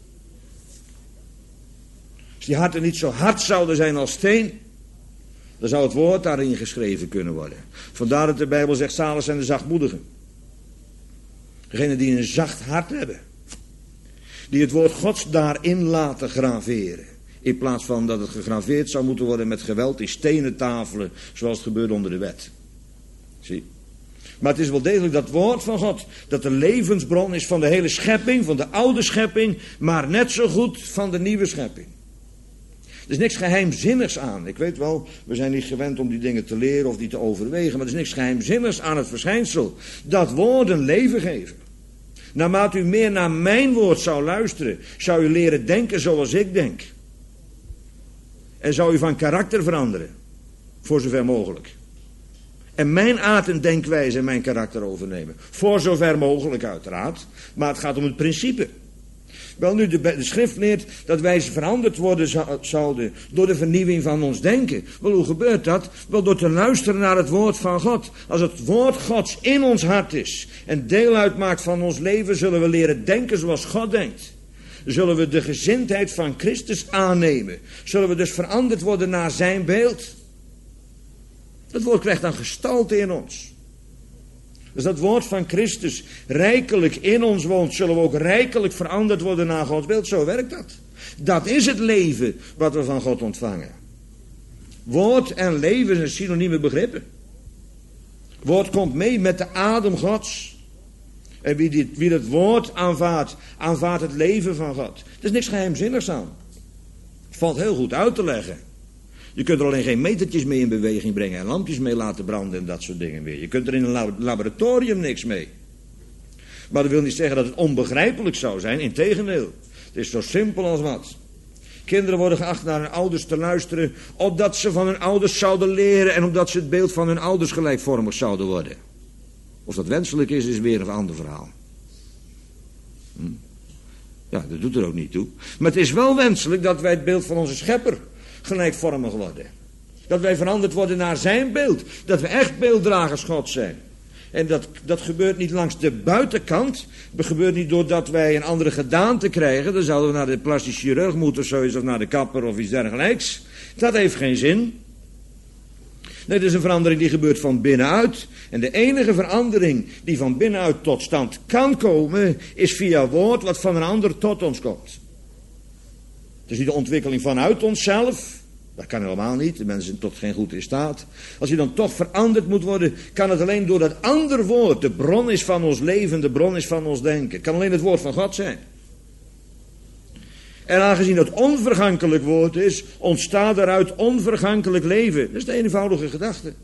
Als die harten niet zo hard zouden zijn als steen, dan zou het woord daarin geschreven kunnen worden. Vandaar dat de Bijbel zegt, zalig zijn de zachtmoedigen. Degenen die een zacht hart hebben. Die het woord Gods daarin laten graveren. In plaats van dat het gegraveerd zou moeten worden met geweld in stenen tafelen, zoals het gebeurde onder de wet. Zie. Maar het is wel degelijk dat woord van God, dat de levensbron is van de hele schepping, van de oude schepping, maar net zo goed van de nieuwe schepping. Er is niks geheimzinnigs aan. Ik weet wel, we zijn niet gewend om die dingen te leren of die te overwegen, maar er is niks geheimzinnigs aan het verschijnsel dat woorden leven geven. Naarmate u meer naar mijn woord zou luisteren, zou u leren denken zoals ik denk. En zou u van karakter veranderen. Voor zover mogelijk. En mijn aard en denkwijze en mijn karakter overnemen. Voor zover mogelijk uiteraard. Maar het gaat om het principe. Wel nu, de schrift leert dat wij veranderd worden zouden door de vernieuwing van ons denken. Wel, hoe gebeurt dat? Wel, door te luisteren naar het woord van God. Als het woord Gods in ons hart is en deel uitmaakt van ons leven, zullen we leren denken zoals God denkt. Zullen we de gezindheid van Christus aannemen. Zullen we dus veranderd worden naar zijn beeld. Dat woord krijgt dan gestalte in ons. Dus dat woord van Christus rijkelijk in ons woont, zullen we ook rijkelijk veranderd worden naar Gods beeld. Zo werkt dat. Dat is het leven wat we van God ontvangen. Woord en leven zijn synonieme begrippen. Woord komt mee met de adem Gods. En wie het woord aanvaardt, aanvaardt het leven van God. Er is niks geheimzinnigs aan. Het valt heel goed uit te leggen. Je kunt er alleen geen metertjes mee in beweging brengen en lampjes mee laten branden en dat soort dingen weer. Je kunt er in een laboratorium niks mee. Maar dat wil niet zeggen dat het onbegrijpelijk zou zijn, integendeel. Het is zo simpel als wat. Kinderen worden geacht naar hun ouders te luisteren, opdat ze van hun ouders zouden leren en omdat ze het beeld van hun ouders gelijkvormig zouden worden. Of dat wenselijk is weer een ander verhaal. Ja, dat doet er ook niet toe. Maar het is wel wenselijk dat wij het beeld van onze schepper gelijkvormig worden. Dat wij veranderd worden naar zijn beeld. Dat we echt beelddragers God zijn. En dat gebeurt niet langs de buitenkant. Dat gebeurt niet doordat wij een andere gedaante krijgen. Dan zouden we naar de plastisch chirurg moeten of zoiets, of naar de kapper of iets dergelijks. Dat heeft geen zin. Nee, het is een verandering die gebeurt van binnenuit. En de enige verandering die van binnenuit tot stand kan komen, is via woord wat van een ander tot ons komt. Het is niet de ontwikkeling vanuit onszelf. Dat kan helemaal niet. De mensen zijn tot geen goed in staat. Als je dan toch veranderd moet worden, kan het alleen door dat ander woord. De bron is van ons leven, de bron is van ons denken. Het kan alleen het woord van God zijn. En aangezien het onvergankelijk woord is, ontstaat eruit onvergankelijk leven. Dat is de eenvoudige gedachte.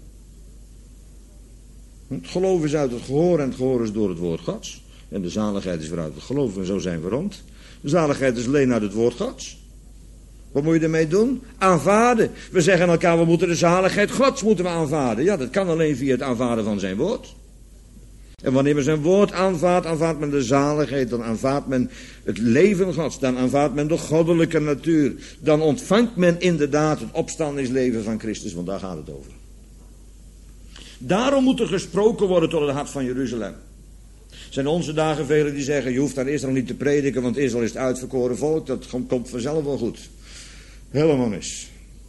Het geloof is uit het gehoor en het gehoor is door het woord Gods. En de zaligheid is weer uit het geloof en zo zijn we rond. De zaligheid is alleen uit het woord Gods. Wat moet je ermee doen? Aanvaarden. We zeggen aan elkaar, we moeten de zaligheid Gods moeten we aanvaarden. Ja, dat kan alleen via het aanvaarden van zijn woord. En wanneer men zijn woord aanvaardt, aanvaardt men de zaligheid. Dan aanvaardt men het leven Gods. Dan aanvaardt men de goddelijke natuur. Dan ontvangt men inderdaad het opstandingsleven van Christus. Want daar gaat het over. Daarom moet er gesproken worden tot het hart van Jeruzalem. Zijn onze dagen velen die zeggen, je hoeft aan Israël niet te prediken, want Israël is het uitverkoren volk. Dat komt vanzelf wel goed. Helemaal mis.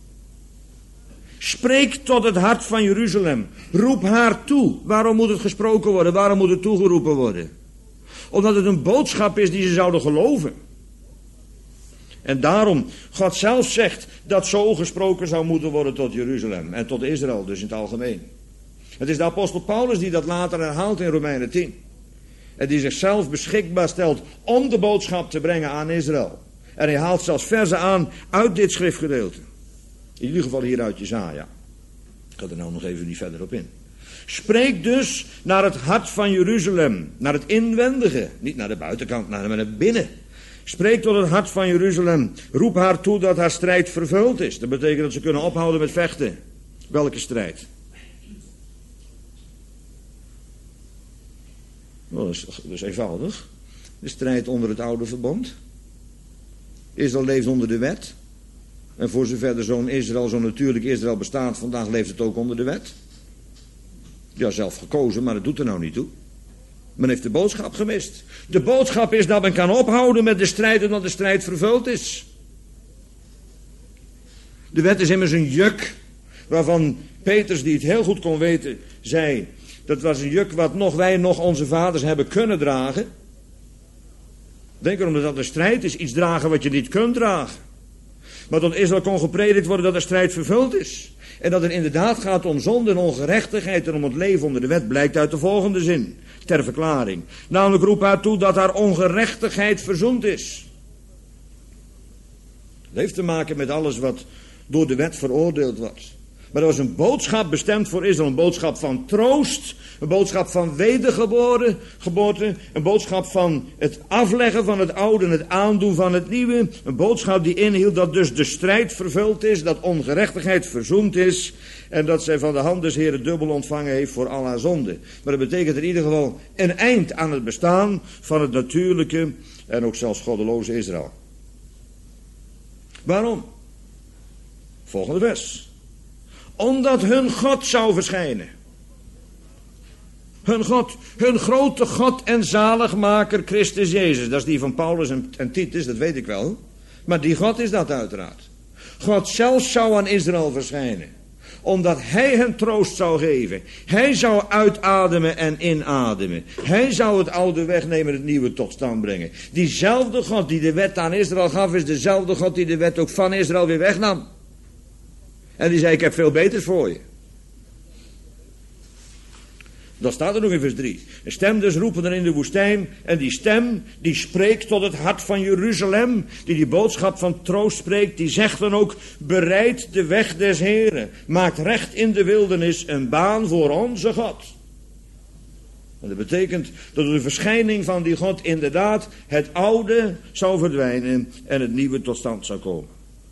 Spreek tot het hart van Jeruzalem. Roep haar toe. Waarom moet het gesproken worden? Waarom moet het toegeroepen worden? Omdat het een boodschap is die ze zouden geloven. En daarom, God zelf zegt dat zo gesproken zou moeten worden tot Jeruzalem. En tot Israël dus in het algemeen. Het is de apostel Paulus die dat later herhaalt in Romeinen 10. En die zichzelf beschikbaar stelt om de boodschap te brengen aan Israël. En hij haalt zelfs verzen aan uit dit schriftgedeelte. In ieder geval hier uit Jesaja. Ik ga er nou nog even niet verder op in. Spreek dus naar het hart van Jeruzalem. Naar het inwendige. Niet naar de buitenkant, maar naar binnen. Spreek tot het hart van Jeruzalem. Roep haar toe dat haar strijd vervuld is. Dat betekent dat ze kunnen ophouden met vechten. Welke strijd? Nou, dat is eenvoudig. De strijd onder het oude verbond. Israël leeft onder de wet. En voor zover de zoon Israël, zo natuurlijk Israël bestaat, vandaag leeft het ook onder de wet. Ja, zelf gekozen, maar dat doet er nou niet toe. Men heeft de boodschap gemist. De boodschap is dat men kan ophouden met de strijd en dat de strijd vervuld is. De wet is immers een juk waarvan Petrus, die het heel goed kon weten, zei: dat was een juk wat nog wij, nog onze vaders hebben kunnen dragen. Denk erom dat dat een strijd is, iets dragen wat je niet kunt dragen. Maar tot Israël kon gepredikt worden dat de strijd vervuld is. En dat het inderdaad gaat om zonde en ongerechtigheid en om het leven onder de wet, blijkt uit de volgende zin, ter verklaring. Namelijk roep haar toe dat haar ongerechtigheid verzoend is. Het heeft te maken met alles wat door de wet veroordeeld was. Maar dat was een boodschap bestemd voor Israël. Een boodschap van troost. Een boodschap van wedergeboorte. Een boodschap van het afleggen van het oude en het aandoen van het nieuwe. Een boodschap die inhield dat dus de strijd vervuld is. Dat ongerechtigheid verzoend is. En dat zij van de hand des Heren dubbel ontvangen heeft voor al haar zonde. Maar dat betekent in ieder geval een eind aan het bestaan van het natuurlijke en ook zelfs goddeloze Israël. Waarom? Volgende vers. Omdat hun God zou verschijnen. Hun God, hun grote God en zaligmaker Christus Jezus. Dat is die van Paulus en Titus, dat weet ik wel. Maar die God is dat uiteraard. God zelf zou aan Israël verschijnen. Omdat hij hen troost zou geven. Hij zou uitademen en inademen. Hij zou het oude wegnemen en het nieuwe tot stand brengen. Diezelfde God die de wet aan Israël gaf, is dezelfde God die de wet ook van Israël weer wegnam. En die zei: ik heb veel beters voor je. Dat staat er nog in vers 3. Een stem dus roepen er in de woestijn. En die stem die spreekt tot het hart van Jeruzalem. Die boodschap van troost spreekt. Die zegt dan ook: bereid de weg des Heren. Maakt recht in de wildernis een baan voor onze God. En dat betekent dat door de verschijning van die God inderdaad het oude zou verdwijnen. En het nieuwe tot stand zou komen.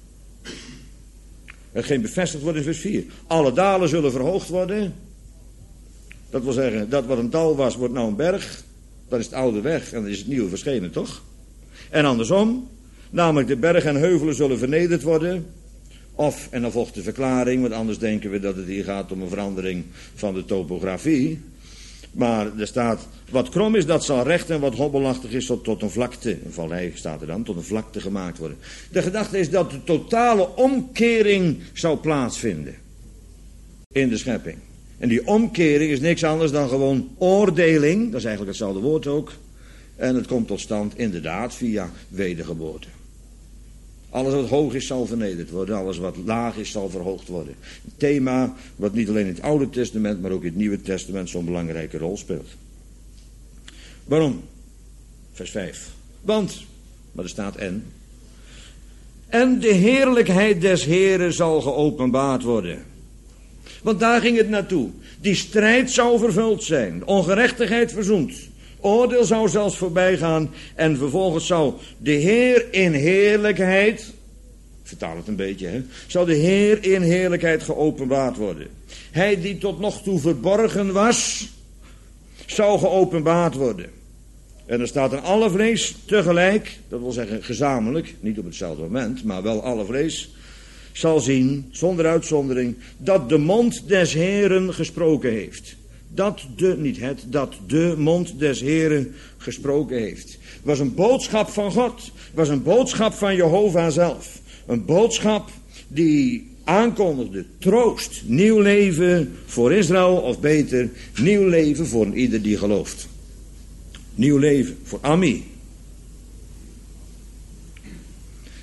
Hetgeen bevestigd wordt in vers 4. Alle dalen zullen verhoogd worden. Dat wil zeggen, dat wat een dal was, wordt nou een berg. Dat is het oude weg en dan is het nieuwe verschenen, toch? En andersom, namelijk de bergen en heuvelen zullen vernederd worden. Of, en dan volgt de verklaring, want anders denken we dat het hier gaat om een verandering van de topografie. Maar er staat, wat krom is, dat zal recht en wat hobbelachtig is tot een vlakte. Een vallei staat er dan, tot een vlakte gemaakt worden. De gedachte is dat de totale omkering zou plaatsvinden in de schepping. En die omkering is niks anders dan gewoon oordeling. Dat is eigenlijk hetzelfde woord ook. En het komt tot stand inderdaad via wedergeboorte. Alles wat hoog is zal vernederd worden. Alles wat laag is zal verhoogd worden. Een thema wat niet alleen in het Oude Testament, maar ook in het Nieuwe Testament zo'n belangrijke rol speelt. Waarom? Vers 5. Want, maar er staat en. En de heerlijkheid des Heren zal geopenbaard worden. Want daar ging het naartoe. Die strijd zou vervuld zijn. Ongerechtigheid verzoend. Oordeel zou zelfs voorbij gaan. En vervolgens zou de Heer in heerlijkheid, vertaal het een beetje, hè, zou de Heer in heerlijkheid geopenbaard worden. Hij die tot nog toe verborgen was, zou geopenbaard worden. En er staat in alle vlees tegelijk, dat wil zeggen gezamenlijk, niet op hetzelfde moment, maar wel alle vlees, zal zien, zonder uitzondering, dat de mond des Heeren gesproken heeft. Dat de mond des Heeren gesproken heeft. Het was een boodschap van God. Het was een boodschap van Jehovah zelf. Een boodschap die aankondigde troost, nieuw leven voor Israël, of beter, nieuw leven voor ieder die gelooft. Nieuw leven voor Ami.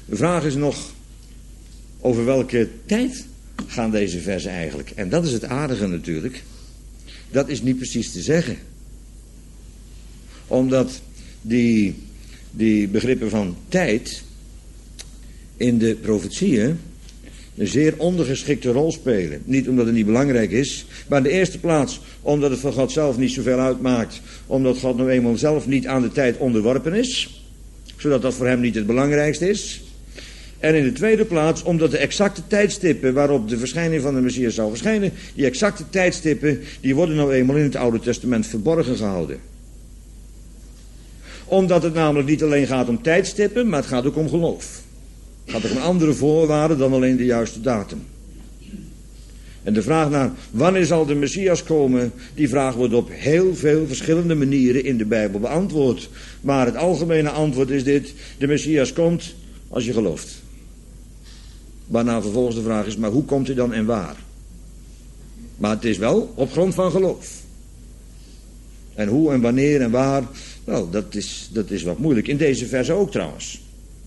De vraag is nog, over welke tijd gaan deze versen eigenlijk? En dat is het aardige natuurlijk. Dat is niet precies te zeggen. Omdat die begrippen van tijd in de profetieën een zeer ondergeschikte rol spelen. Niet omdat het niet belangrijk is, maar in de eerste plaats omdat het voor God zelf niet zoveel uitmaakt. Omdat God nou eenmaal zelf niet aan de tijd onderworpen is. Zodat dat voor hem niet het belangrijkste is. En in de tweede plaats omdat de exacte tijdstippen waarop de verschijning van de Messias zal verschijnen, die exacte tijdstippen, die worden nou eenmaal in het Oude Testament verborgen gehouden. Omdat het namelijk niet alleen gaat om tijdstippen, maar het gaat ook om geloof. Het gaat ook om andere voorwaarden dan alleen de juiste datum. En de vraag naar wanneer zal de Messias komen, die vraag wordt op heel veel verschillende manieren in de Bijbel beantwoord. Maar het algemene antwoord is dit: de Messias komt als je gelooft. Waarna vervolgens de vraag is, maar hoe komt hij dan en waar? Maar het is wel op grond van geloof. En hoe en wanneer en waar, wel, dat is wat moeilijk. In deze verse ook trouwens.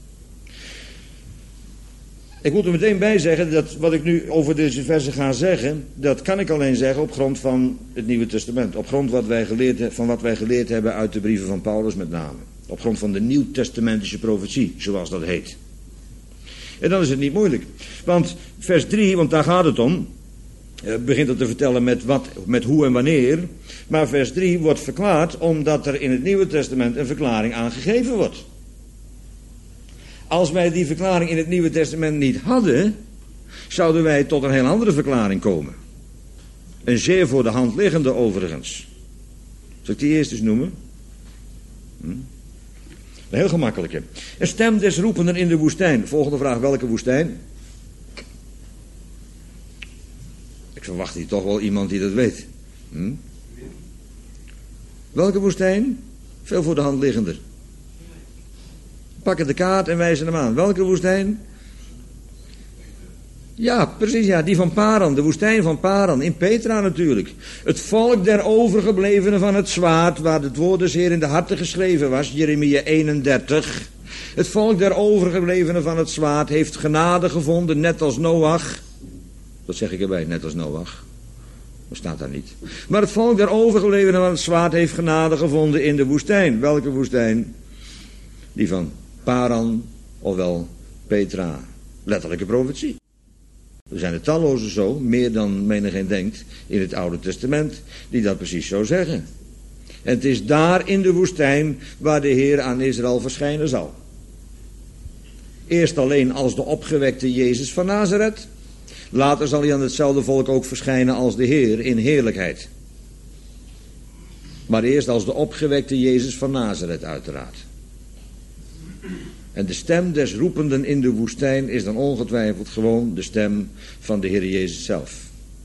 Ik moet er meteen bij zeggen dat wat ik nu over deze verse ga zeggen, dat kan ik alleen zeggen op grond van het Nieuwe Testament. Op grond van wat wij geleerd hebben uit de brieven van Paulus met name. Op grond van de Nieuwtestamentische profetie, zoals dat heet. En dan is het niet moeilijk. Want vers 3, want daar gaat het om, begint het te vertellen met hoe en wanneer. Maar vers 3 wordt verklaard omdat er in het Nieuwe Testament een verklaring aangegeven wordt. Als wij die verklaring in het Nieuwe Testament niet hadden, zouden wij tot een heel andere verklaring komen. Een zeer voor de hand liggende overigens. Zal ik die eerst eens noemen? Een heel gemakkelijke. Een stem des roependen in de woestijn. Volgende vraag, welke woestijn? Ik verwacht hier toch wel iemand die dat weet. Welke woestijn? Veel voor de hand liggender. Pakken de kaart en wijzen hem aan. Welke woestijn? Ja, precies, ja, die van Paran, de woestijn van Paran, in Petra natuurlijk. Het volk der overgeblevenen van het zwaard, waar het woord des Heer in de harten geschreven was, Jeremia 31. Het volk der overgeblevenen van het zwaard heeft genade gevonden, net als Noach. Dat zeg ik erbij, net als Noach. Dat staat daar niet. Maar het volk der overgeblevenen van het zwaard heeft genade gevonden in de woestijn. Welke woestijn? Die van Paran, ofwel Petra. Letterlijke profetie. Er zijn er talloze zo, meer dan menigeen denkt, in het Oude Testament, die dat precies zo zeggen. En het is daar in de woestijn waar de Heer aan Israël verschijnen zal. Eerst alleen als de opgewekte Jezus van Nazareth. Later zal hij aan hetzelfde volk ook verschijnen als de Heer in heerlijkheid. Maar eerst als de opgewekte Jezus van Nazareth uiteraard. En de stem des roependen in de woestijn is dan ongetwijfeld gewoon de stem van de Heer Jezus zelf.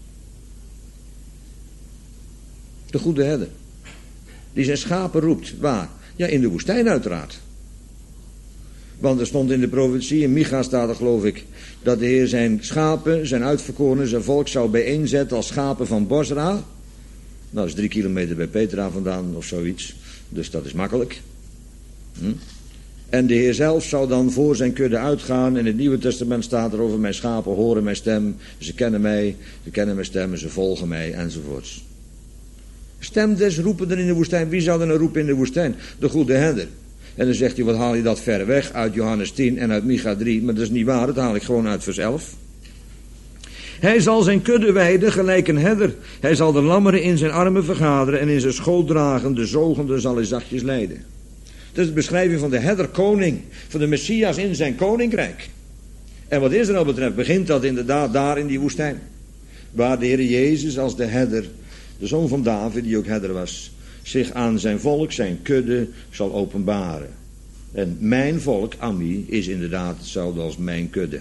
De goede herder. Die zijn schapen roept. Waar? Ja, in de woestijn uiteraard. Want er stond in de profetie, in Micha staat er geloof ik, dat de Heer zijn schapen, zijn uitverkorenen, zijn volk zou bijeenzetten als schapen van Bosra. Nou, dat is 3 kilometer bij Petra vandaan of zoiets. Dus dat is makkelijk. En de Heer zelf zou dan voor zijn kudde uitgaan. In het Nieuwe Testament staat er over: mijn schapen horen mijn stem. Ze kennen mij, ze kennen mijn stem en ze volgen mij, enzovoorts. Stem des roependen in de woestijn. Wie zou er nou roepen in de woestijn? De goede herder. En dan zegt hij, wat haal je dat ver weg? Uit Johannes 10 en uit Micha 3. Maar dat is niet waar, dat haal ik gewoon uit vers 11. Hij zal zijn kudde weiden gelijk een herder. Hij zal de lammeren in zijn armen vergaderen en in zijn schoot dragen. De zogenden zal hij zachtjes leiden. Dat is de beschrijving van de herder-koning, van de Messias in zijn koninkrijk. En wat Israël betreft begint dat inderdaad daar in die woestijn. Waar de Heer Jezus als de herder, de zoon van David, die ook herder was, zich aan zijn volk, zijn kudde, zal openbaren. En mijn volk, Ami, is inderdaad hetzelfde als mijn kudde.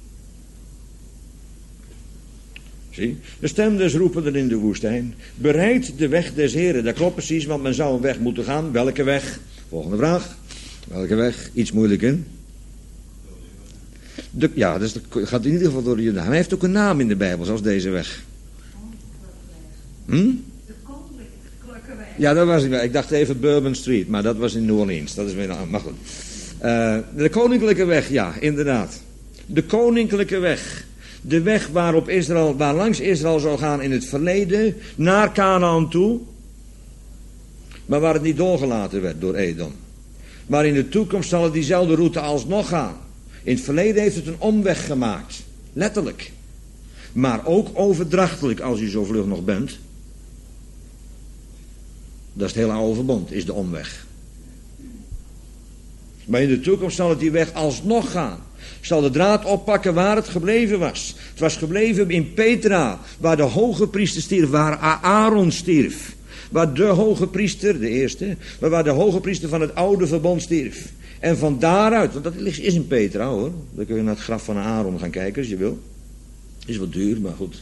Zie, de stem des roependen in de woestijn. Bereid de weg des Heren. Dat klopt precies, want men zou een weg moeten gaan. Welke weg? Volgende vraag. Welke weg? Iets moeilijk in. Ja, dus dat gaat in ieder geval door de Jordaan. Hij heeft ook een naam in de Bijbel, zoals deze weg. De koninklijke weg. Ja, dat was het. Ik dacht even Bourbon Street, maar dat was in New Orleans. Dat is weer een. Maar goed. De koninklijke weg, ja, inderdaad. De koninklijke weg. De weg waar langs Israël zou gaan in het verleden, naar Kanaan toe. Maar waar het niet doorgelaten werd door Edom. Maar in de toekomst zal het diezelfde route alsnog gaan. In het verleden heeft het een omweg gemaakt. Letterlijk. Maar ook overdrachtelijk als u zo vlug nog bent. Dat is het hele oude verbond, is de omweg. Maar in de toekomst zal het die weg alsnog gaan. Zal de draad oppakken waar het gebleven was. Het was gebleven in Petra, waar de hoge priester stierf, waar Aaron stierf. Waar de hoge priester, de eerste, maar waar de hoge priester van het oude verbond stierf. En van daaruit, want dat is in Petra hoor. Dan kun je naar het graf van Aaron gaan kijken als je wil. Is wat duur, maar goed.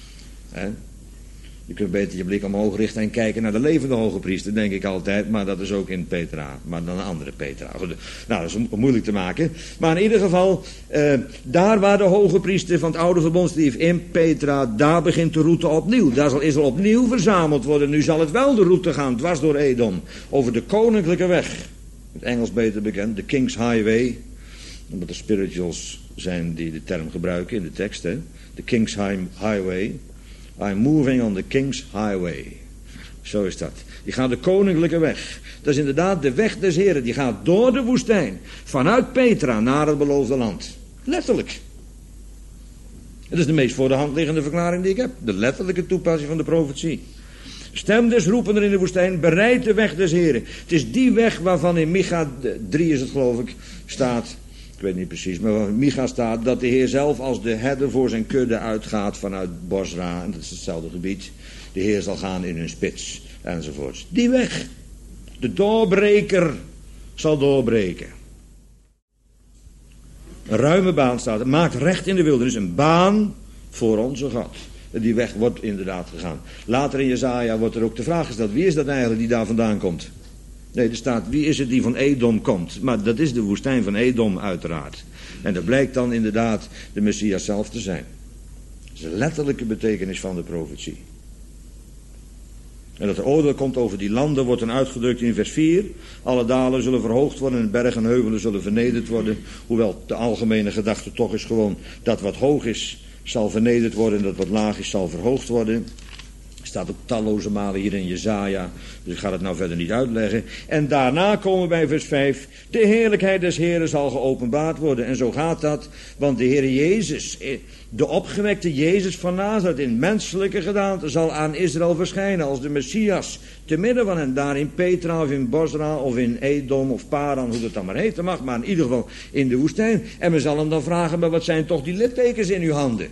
Je kunt beter je blik omhoog richten en kijken naar de levende hoge priester, denk ik altijd. Maar dat is ook in Petra, maar dan een andere Petra. Goed, nou, dat is moeilijk te maken. Maar in ieder geval, daar waar de hoge priester van het oude verbond stierf, in Petra, daar begint de route opnieuw. Daar zal Israël opnieuw verzameld worden. Nu zal het wel de route gaan, dwars door Edom, over de koninklijke weg. In het Engels beter bekend, de King's Highway. Omdat de spirituals zijn die de term gebruiken in de tekst, hè. De King's Highway. I'm moving on the King's Highway. Zo is dat. Die gaat de koninklijke weg. Dat is inderdaad de weg des Heren. Die gaat door de woestijn. Vanuit Petra naar het beloofde land. Letterlijk. Dat is de meest voor de hand liggende verklaring die ik heb. De letterlijke toepassing van de profetie. Stem des roependen in de woestijn. Bereid de weg des Heren. Het is die weg waarvan in Micha 3 is het geloof ik staat. Ik weet niet precies, maar in Micha staat dat de Heer zelf als de herder voor zijn kudde uitgaat vanuit Bosra, en dat is hetzelfde gebied. De Heer zal gaan in hun spits, enzovoorts. Die weg. De doorbreker zal doorbreken. Een ruime baan staat er. Maakt recht in de wildernis. Een baan voor onze God. Die weg wordt inderdaad gegaan. Later in Jesaja wordt er ook de vraag gesteld. Wie is dat eigenlijk die daar vandaan komt? Nee, er staat, wie is het die van Edom komt? Maar dat is de woestijn van Edom uiteraard. En dat blijkt dan inderdaad de Messias zelf te zijn. Dat is de letterlijke betekenis van de profetie. En dat er oordeel komt over die landen wordt dan uitgedrukt in vers 4. Alle dalen zullen verhoogd worden en bergen en heuvelen zullen vernederd worden. Hoewel de algemene gedachte toch is gewoon dat wat hoog is zal vernederd worden en dat wat laag is zal verhoogd worden. Staat ook talloze malen hier in Jesaja, dus ik ga het nou verder niet uitleggen. En daarna komen we bij vers 5. De heerlijkheid des Heren zal geopenbaard worden. En zo gaat dat, want de Heer Jezus, de opgewekte Jezus van Nazareth in menselijke gedaante zal aan Israël verschijnen als de Messias. Te midden van hen daar in Petra of in Bosra of in Edom of Paran, hoe dat dan maar heten mag, maar in ieder geval in de woestijn. En we zal hem dan vragen, maar wat zijn toch die littekens in uw handen?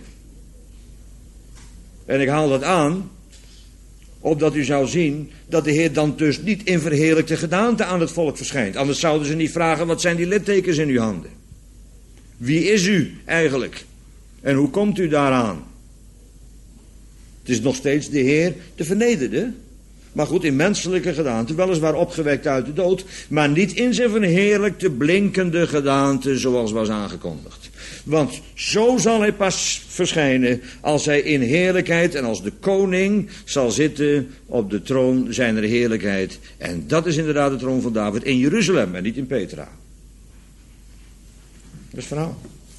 En ik haal dat aan, opdat u zou zien dat de Heer dan dus niet in verheerlijkte gedaante aan het volk verschijnt. Anders zouden ze niet vragen, wat zijn die littekens in uw handen? Wie is u eigenlijk? En hoe komt u daaraan? Het is nog steeds de Heer, de vernederde. Maar goed, in menselijke gedaante, weliswaar opgewekt uit de dood, maar niet in zijn verheerlijkte, blinkende gedaante zoals was aangekondigd. Want zo zal hij pas verschijnen als hij in heerlijkheid en als de koning zal zitten op de troon zijner heerlijkheid. En dat is inderdaad de troon van David in Jeruzalem en niet in Petra. Dat is het verhaal.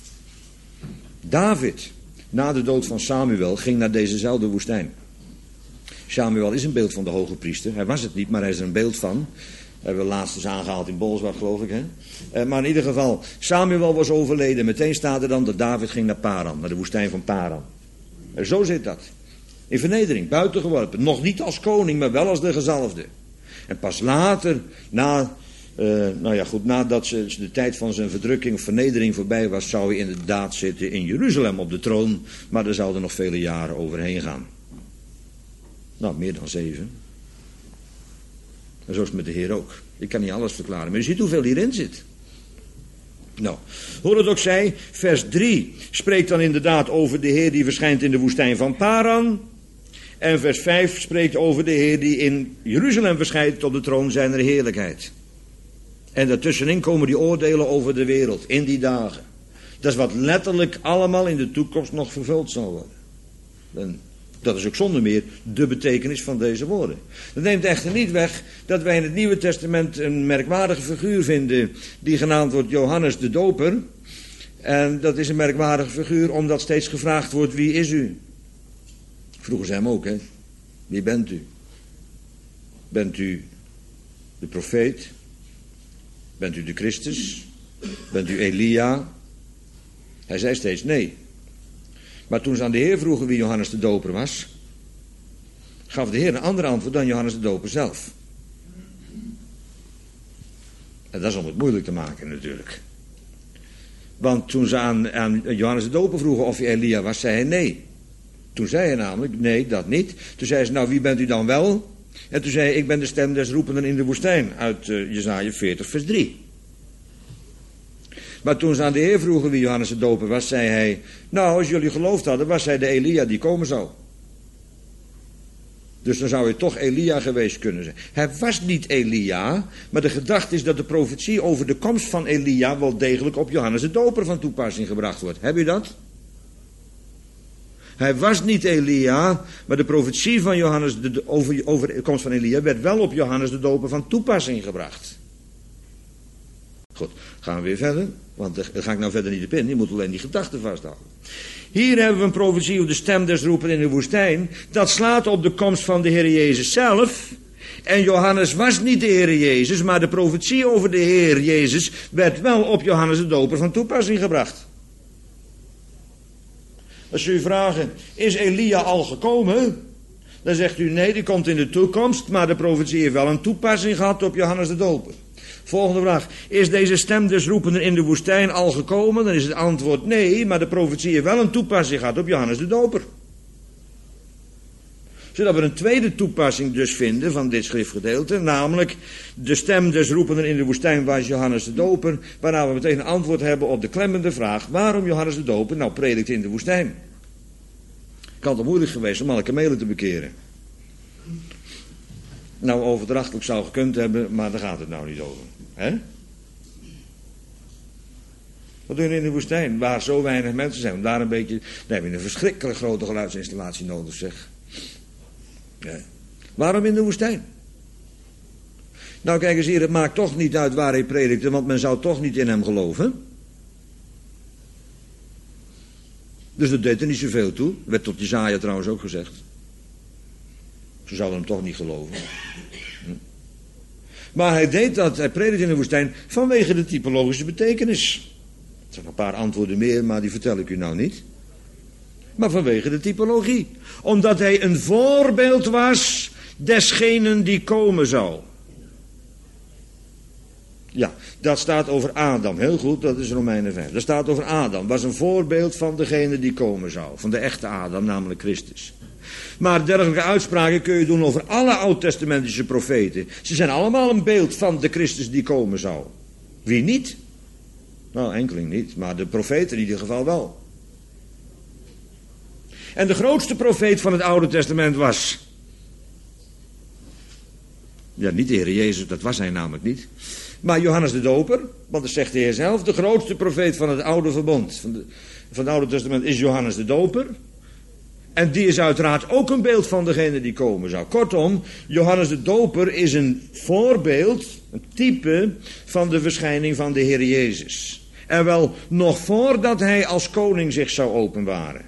David, na de dood van Samuel, ging naar dezezelfde woestijn. Samuel is een beeld van de hoge priester. Hij was het niet, maar hij is er een beeld van. Hebben we laatst eens aangehaald in Bolsward, geloof ik. Hè? Maar in ieder geval, Samuel was overleden. Meteen staat er dan dat David ging naar Paran, naar de woestijn van Paran. En zo zit dat. In vernedering, buitengeworpen. Nog niet als koning, maar wel als de gezalfde. En pas later, nadat de tijd van zijn verdrukking of vernedering voorbij was, zou hij inderdaad zitten in Jeruzalem op de troon. Maar er zouden nog vele jaren overheen gaan. Nou, meer dan 7. En zo is het met de Heer ook. Ik kan niet alles verklaren, maar je ziet hoeveel hierin zit. Nou, hoe het ook zij, vers 3 spreekt dan inderdaad over de Heer die verschijnt in de woestijn van Paran. En vers 5 spreekt over de Heer die in Jeruzalem verschijnt op de troon zijner heerlijkheid. En daartussenin komen die oordelen over de wereld, in die dagen. Dat is wat letterlijk allemaal in de toekomst nog vervuld zal worden. Dat is ook zonder meer de betekenis van deze woorden. Dat neemt echter niet weg dat wij in het Nieuwe Testament een merkwaardige figuur vinden die genaamd wordt Johannes de Doper. En dat is een merkwaardige figuur omdat steeds gevraagd wordt: wie is u? Vroegen ze hem ook, hè? Wie bent u? Bent u de profeet? Bent u de Christus? Bent u Elia? Hij zei steeds nee. Maar toen ze aan de Heer vroegen wie Johannes de Doper was, gaf de Heer een ander antwoord dan Johannes de Doper zelf. En dat is om het moeilijk te maken natuurlijk. Want toen ze aan Johannes de Doper vroegen of hij Elia was, zei hij nee. Toen zei hij namelijk, nee, dat niet. Toen zei ze, nou, wie bent u dan wel? En toen zei hij, ik ben de stem des roependen in de woestijn, uit Jesaja 40 vers 3. Maar toen ze aan de Heer vroegen wie Johannes de Doper was, zei hij, nou, als jullie geloofd hadden, was hij de Elia die komen zou. Dus dan zou hij toch Elia geweest kunnen zijn. Hij was niet Elia, maar de gedachte is dat de profetie over de komst van Elia wel degelijk op Johannes de Doper van toepassing gebracht wordt. Heb je dat? Hij was niet Elia, maar de profetie van Johannes over de komst van Elia werd wel op Johannes de Doper van toepassing gebracht. Goed, gaan we weer verder, want daar ga ik nou verder niet op in. Je moet alleen die gedachte vasthouden. Hier hebben we een profetie op de stem des roepen in de woestijn. Dat slaat op de komst van de Heer Jezus zelf. En Johannes was niet de Heer Jezus, maar de profetie over de Heer Jezus werd wel op Johannes de Doper van toepassing gebracht. Als u vragen, is Elia al gekomen? Dan zegt u nee, die komt in de toekomst, maar de profetie heeft wel een toepassing gehad op Johannes de Doper. Volgende vraag, is deze stem des roependen in de woestijn al gekomen? Dan is het antwoord nee, maar de profetie heeft wel een toepassing gehad op Johannes de Doper. Zodat we een tweede toepassing dus vinden van dit schriftgedeelte, namelijk de stem des roependen in de woestijn was Johannes de Doper, waarna we meteen een antwoord hebben op de klemmende vraag, waarom Johannes de Doper nou predikt in de woestijn? Kan toch moeilijk geweest om alle kamelen te bekeren? Nou, overdrachtelijk zou gekund hebben, maar daar gaat het nou niet over. Hè? Wat doen we in de woestijn, waar zo weinig mensen zijn? Daar een beetje, dan heb je een verschrikkelijk grote geluidsinstallatie nodig, zeg. Ja. Waarom in de woestijn? Nou, kijk eens hier, het maakt toch niet uit waar hij predikte, want men zou toch niet in hem geloven. Dus dat deed er niet zoveel toe. Dat werd tot Jesaja trouwens ook gezegd. Ze zouden hem toch niet geloven. Maar hij deed dat, hij predikte in de woestijn vanwege de typologische betekenis. Er zijn een paar antwoorden meer, maar die vertel ik u nou niet. Maar vanwege de typologie. Omdat hij een voorbeeld was desgenen die komen zou. Ja, dat staat over Adam. Heel goed, dat is Romeinen 5. Dat staat over Adam. Was een voorbeeld van degene die komen zou. Van de echte Adam, namelijk Christus. Maar dergelijke uitspraken kun je doen over alle oud-testamentische profeten. Ze zijn allemaal een beeld van de Christus die komen zou. Wie niet? Nou, enkeling niet, maar de profeten in ieder geval wel. En de grootste profeet van het Oude Testament was... Ja, niet de Heer Jezus, dat was hij namelijk niet. Maar Johannes de Doper, want dat zegt de Heer zelf, de grootste profeet van het Oude Verbond, van het Oude Testament is Johannes de Doper. En die is uiteraard ook een beeld van degene die komen zou. Kortom, Johannes de Doper is een voorbeeld, een type van de verschijning van de Heer Jezus. En wel nog voordat hij als koning zich zou openbaren.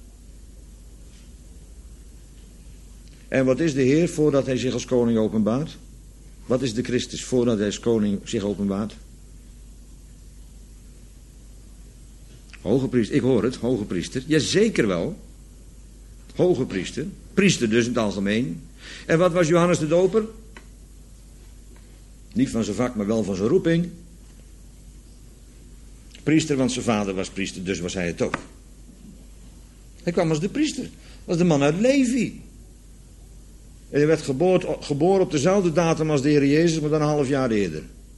En wat is de Heer voordat hij zich als koning openbaart? Wat is de Christus voordat hij als koning zich openbaart? Hoge priester, ik hoor het, hoge priester. Jazeker wel. Hoge priester. Priester dus in het algemeen. En wat was Johannes de Doper? Niet van zijn vak, maar wel van zijn roeping. Priester, want zijn vader was priester, dus was hij het ook. Hij kwam als de priester. Als de man uit Levi. En hij werd geboren op dezelfde datum als de Heer Jezus, maar dan een half jaar eerder.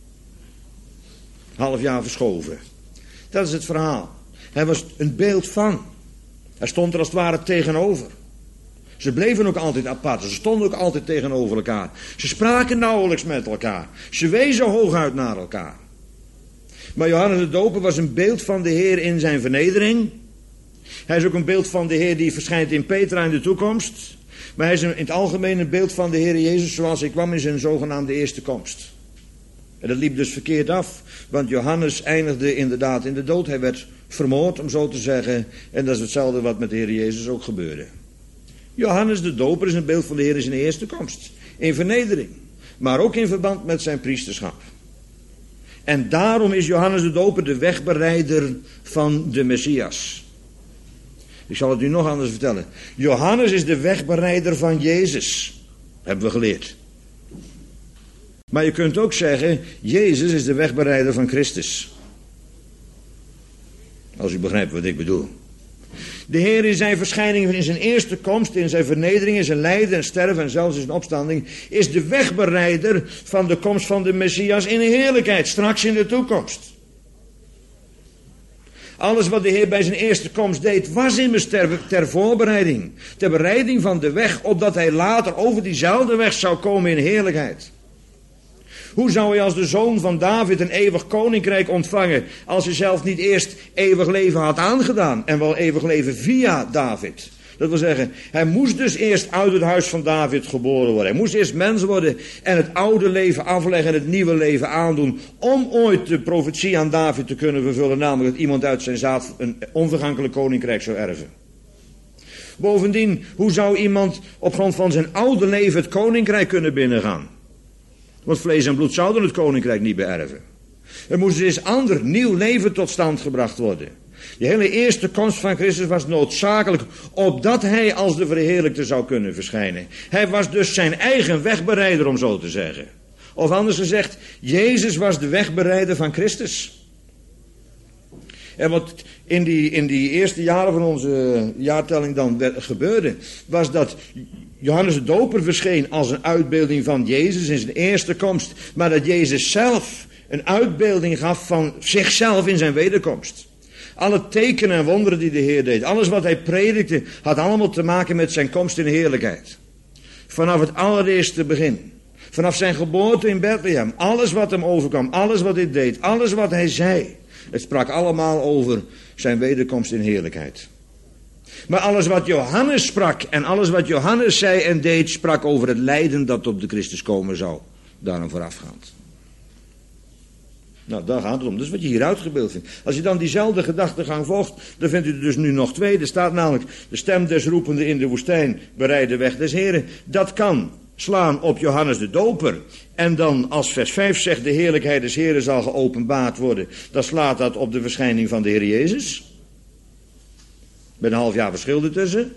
Half jaar verschoven. Dat is het verhaal. Hij was een beeld van. Hij stond er als het ware tegenover. Ze bleven ook altijd apart. Ze stonden ook altijd tegenover elkaar. Ze spraken nauwelijks met elkaar. Ze wezen hooguit naar elkaar. Maar Johannes de Doper was een beeld van de Heer in zijn vernedering. Hij is ook een beeld van de Heer die verschijnt in Petra in de toekomst. Maar hij is in het algemeen een beeld van de Heer Jezus zoals hij kwam in zijn zogenaamde eerste komst. En dat liep dus verkeerd af, want Johannes eindigde inderdaad in de dood. Hij werd vermoord, om zo te zeggen. En dat is hetzelfde wat met de Heer Jezus ook gebeurde. Johannes de Doper is een beeld van de Heer in zijn eerste komst. In vernedering, maar ook in verband met zijn priesterschap. En daarom is Johannes de Doper de wegbereider van de Messias. Ik zal het u nog anders vertellen. Johannes is de wegbereider van Jezus. Hebben we geleerd. Maar je kunt ook zeggen, Jezus is de wegbereider van Christus. Als u begrijpt wat ik bedoel. De Heer in zijn verschijning, in zijn eerste komst, in zijn vernedering, in zijn lijden en sterven en zelfs in zijn opstanding, is de wegbereider van de komst van de Messias in heerlijkheid, straks in de toekomst. Alles wat de Heer bij zijn eerste komst deed, was immers ter voorbereiding. Ter bereiding van de weg, opdat hij later over diezelfde weg zou komen in heerlijkheid. Hoe zou hij als de zoon van David een eeuwig koninkrijk ontvangen, als hij zelf niet eerst eeuwig leven had aangedaan, en wel eeuwig leven via David? Dat wil zeggen, hij moest dus eerst uit het huis van David geboren worden. Hij moest eerst mens worden en het oude leven afleggen en het nieuwe leven aandoen, om ooit de profetie aan David te kunnen vervullen, namelijk dat iemand uit zijn zaad een onvergankelijk koninkrijk zou erven. Bovendien, hoe zou iemand op grond van zijn oude leven het koninkrijk kunnen binnengaan? Want vlees en bloed zouden het koninkrijk niet beërven. Er moest dus ander, nieuw leven tot stand gebracht worden. De hele eerste komst van Christus was noodzakelijk, opdat hij als de verheerlijkte zou kunnen verschijnen. Hij was dus zijn eigen wegbereider, om zo te zeggen. Of anders gezegd, Jezus was de wegbereider van Christus. En wat in die eerste jaren van onze jaartelling dan gebeurde, was dat Johannes de Doper verscheen als een uitbeelding van Jezus in zijn eerste komst. Maar dat Jezus zelf een uitbeelding gaf van zichzelf in zijn wederkomst. Alle tekenen en wonderen die de Heer deed, alles wat hij predikte, had allemaal te maken met zijn komst in heerlijkheid. Vanaf het allereerste begin. Vanaf zijn geboorte in Bethlehem. Alles wat hem overkwam, alles wat hij deed, alles wat hij zei. Het sprak allemaal over zijn wederkomst in heerlijkheid. Maar alles wat Johannes sprak en alles wat Johannes zei en deed, sprak over het lijden dat op de Christus komen zou. Daarom voorafgaand. Nou, daar gaat het om. Dat is wat je hier uitgebeeld vindt. Als je dan diezelfde gedachtegang volgt, dan vindt u er dus nu nog twee. Er staat namelijk, de stem des roependen in de woestijn, bereid de weg des Heren. Dat kan slaan op Johannes de Doper. En dan als vers 5 zegt, de heerlijkheid des Heren zal geopenbaard worden. Dan slaat dat op de verschijning van de Heer Jezus. Met een half jaar verschil ertussen.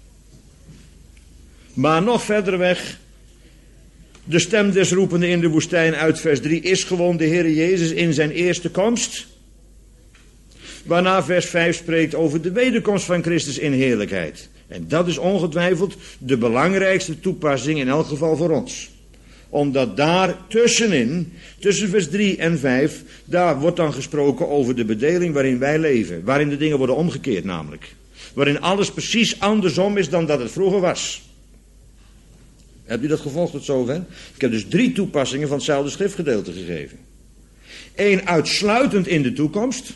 Maar nog verder weg, de stem des roependen in de woestijn uit vers 3 is gewoon de Heer Jezus in zijn eerste komst. Waarna vers 5 spreekt over de wederkomst van Christus in heerlijkheid. En dat is ongetwijfeld de belangrijkste toepassing in elk geval voor ons. Omdat daar tussenin, tussen vers 3 en 5, daar wordt dan gesproken over de bedeling waarin wij leven. Waarin de dingen worden omgekeerd namelijk. Waarin alles precies andersom is dan dat het vroeger was. Hebt u dat gevolgd tot zover? Ik heb dus 3 toepassingen van hetzelfde schriftgedeelte gegeven. 1 uitsluitend in de toekomst.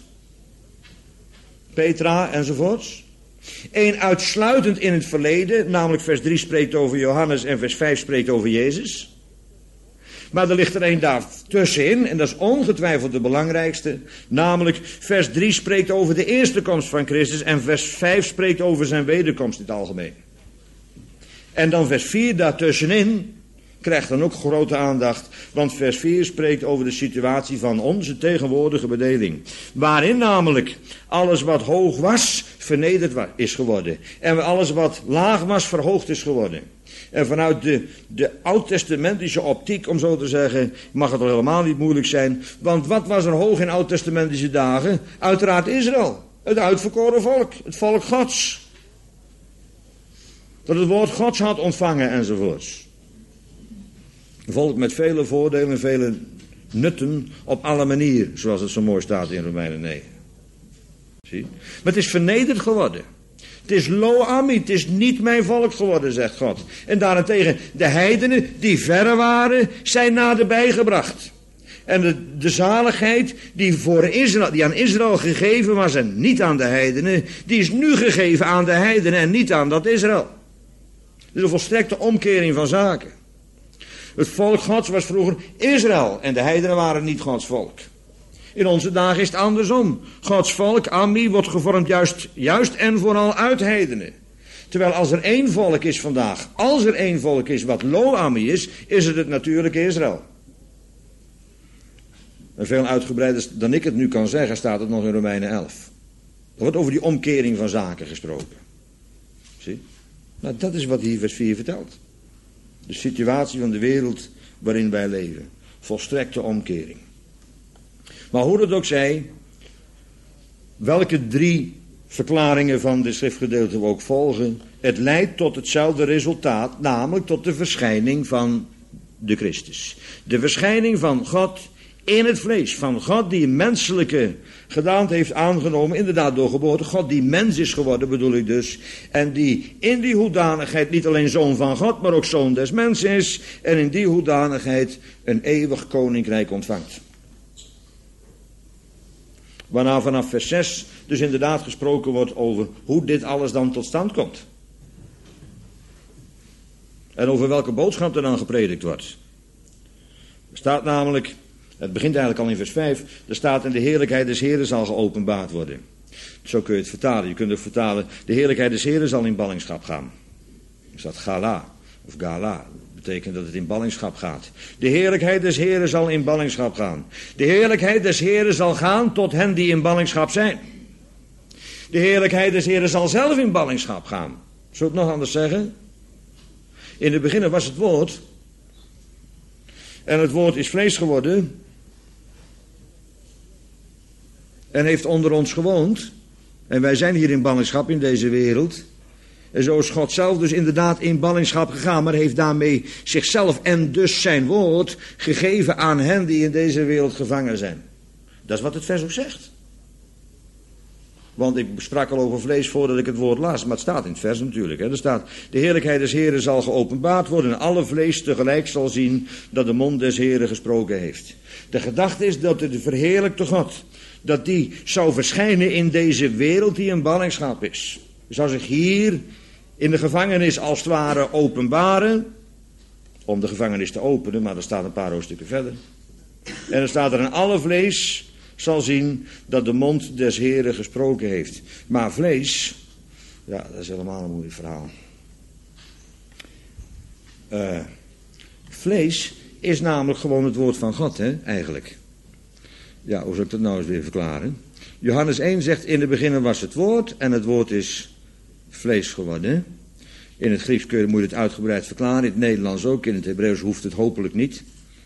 Petra enzovoorts. 1 uitsluitend in het verleden. Namelijk vers 3 spreekt over Johannes en vers 5 spreekt over Jezus. Maar er ligt er 1 daar tussenin. En dat is ongetwijfeld de belangrijkste. Namelijk vers 3 spreekt over de eerste komst van Christus. En vers 5 spreekt over zijn wederkomst in het algemeen. En dan vers 4 daartussenin krijgt dan ook grote aandacht. Want vers 4 spreekt over de situatie van onze tegenwoordige bedeling. Waarin namelijk alles wat hoog was, vernederd is geworden. En alles wat laag was, verhoogd is geworden. En vanuit de oud-testamentische optiek, om zo te zeggen, mag het al helemaal niet moeilijk zijn. Want wat was er hoog in oud-testamentische dagen? Uiteraard Israël. Het uitverkoren volk. Het volk Gods. Dat het woord Gods had ontvangen enzovoorts. Een volk met vele voordelen, vele nutten op alle manieren, zoals het zo mooi staat in Romeinen 9. Zie? Maar het is vernederd geworden. Het is lo ami, het is niet mijn volk geworden, zegt God. En daarentegen, de heidenen die verre waren, zijn naderbij gebracht. En de zaligheid die aan Israël gegeven was en niet aan de heidenen, die is nu gegeven aan de heidenen en niet aan dat Israël. Dit is een volstrekte omkering van zaken. Het volk Gods was vroeger Israël en de heidenen waren niet Gods volk. In onze dagen is het andersom. Gods volk, Ammi, wordt gevormd juist en vooral uit heidenen. Terwijl als er één volk is vandaag, als er één volk is wat Lo-Ammi is het natuurlijke Israël. En veel uitgebreider dan ik het nu kan zeggen, staat het nog in Romeinen 11. Er wordt over die omkering van zaken gesproken. Zie? Nou, dat is wat hier vers 4 vertelt. De situatie van de wereld waarin wij leven. Volstrekte omkering. Maar hoe het ook zij, welke 3 verklaringen van de schriftgedeelte we ook volgen, het leidt tot hetzelfde resultaat, namelijk tot de verschijning van de Christus. De verschijning van God in het vlees, van God die een menselijke gedaante heeft aangenomen, inderdaad door geboorte, God die mens is geworden bedoel ik dus, en die in die hoedanigheid niet alleen zoon van God, maar ook zoon des mensen is, en in die hoedanigheid een eeuwig koninkrijk ontvangt. Waarna vanaf vers 6 dus inderdaad gesproken wordt over hoe dit alles dan tot stand komt. En over welke boodschap er dan gepredikt wordt. Er staat namelijk, het begint eigenlijk al in vers 5, er staat en de heerlijkheid des Heren zal geopenbaard worden. Zo kun je het vertalen. Je kunt het vertalen, de heerlijkheid des Heren zal in ballingschap gaan. Er staat Gala of Gala. Betekent dat het in ballingschap gaat. De heerlijkheid des Heren zal in ballingschap gaan. De heerlijkheid des Heren zal gaan tot hen die in ballingschap zijn. De heerlijkheid des Heren zal zelf in ballingschap gaan. Zullen we het nog anders zeggen? In het begin was het woord. En het woord is vlees geworden. En heeft onder ons gewoond. En wij zijn hier in ballingschap in deze wereld. En zo is God zelf dus inderdaad in ballingschap gegaan, maar heeft daarmee zichzelf en dus zijn woord gegeven aan hen die in deze wereld gevangen zijn. Dat is wat het vers ook zegt. Want ik sprak al over vlees voordat ik het woord las, maar het staat in het vers natuurlijk. Hè. Er staat, de heerlijkheid des Heren zal geopenbaard worden en alle vlees tegelijk zal zien dat de mond des Heren gesproken heeft. De gedachte is dat de verheerlijkte God, dat die zou verschijnen in deze wereld die in ballingschap is. Zou zich hier in de gevangenis als het ware openbaren, om de gevangenis te openen, maar er staat een paar hoofdstukken verder. En er staat er en alle vlees zal zien dat de mond des Heren gesproken heeft. Maar vlees, ja, dat is helemaal een moeilijk verhaal. Vlees is namelijk gewoon het woord van God, hè, eigenlijk. Ja, hoe zal ik dat nou eens weer verklaren? Johannes 1 zegt, in het begin was het woord en het woord is vlees geworden. In het Grieks moet je het uitgebreid verklaren, in het Nederlands ook, in het Hebreeuws hoeft het hopelijk niet.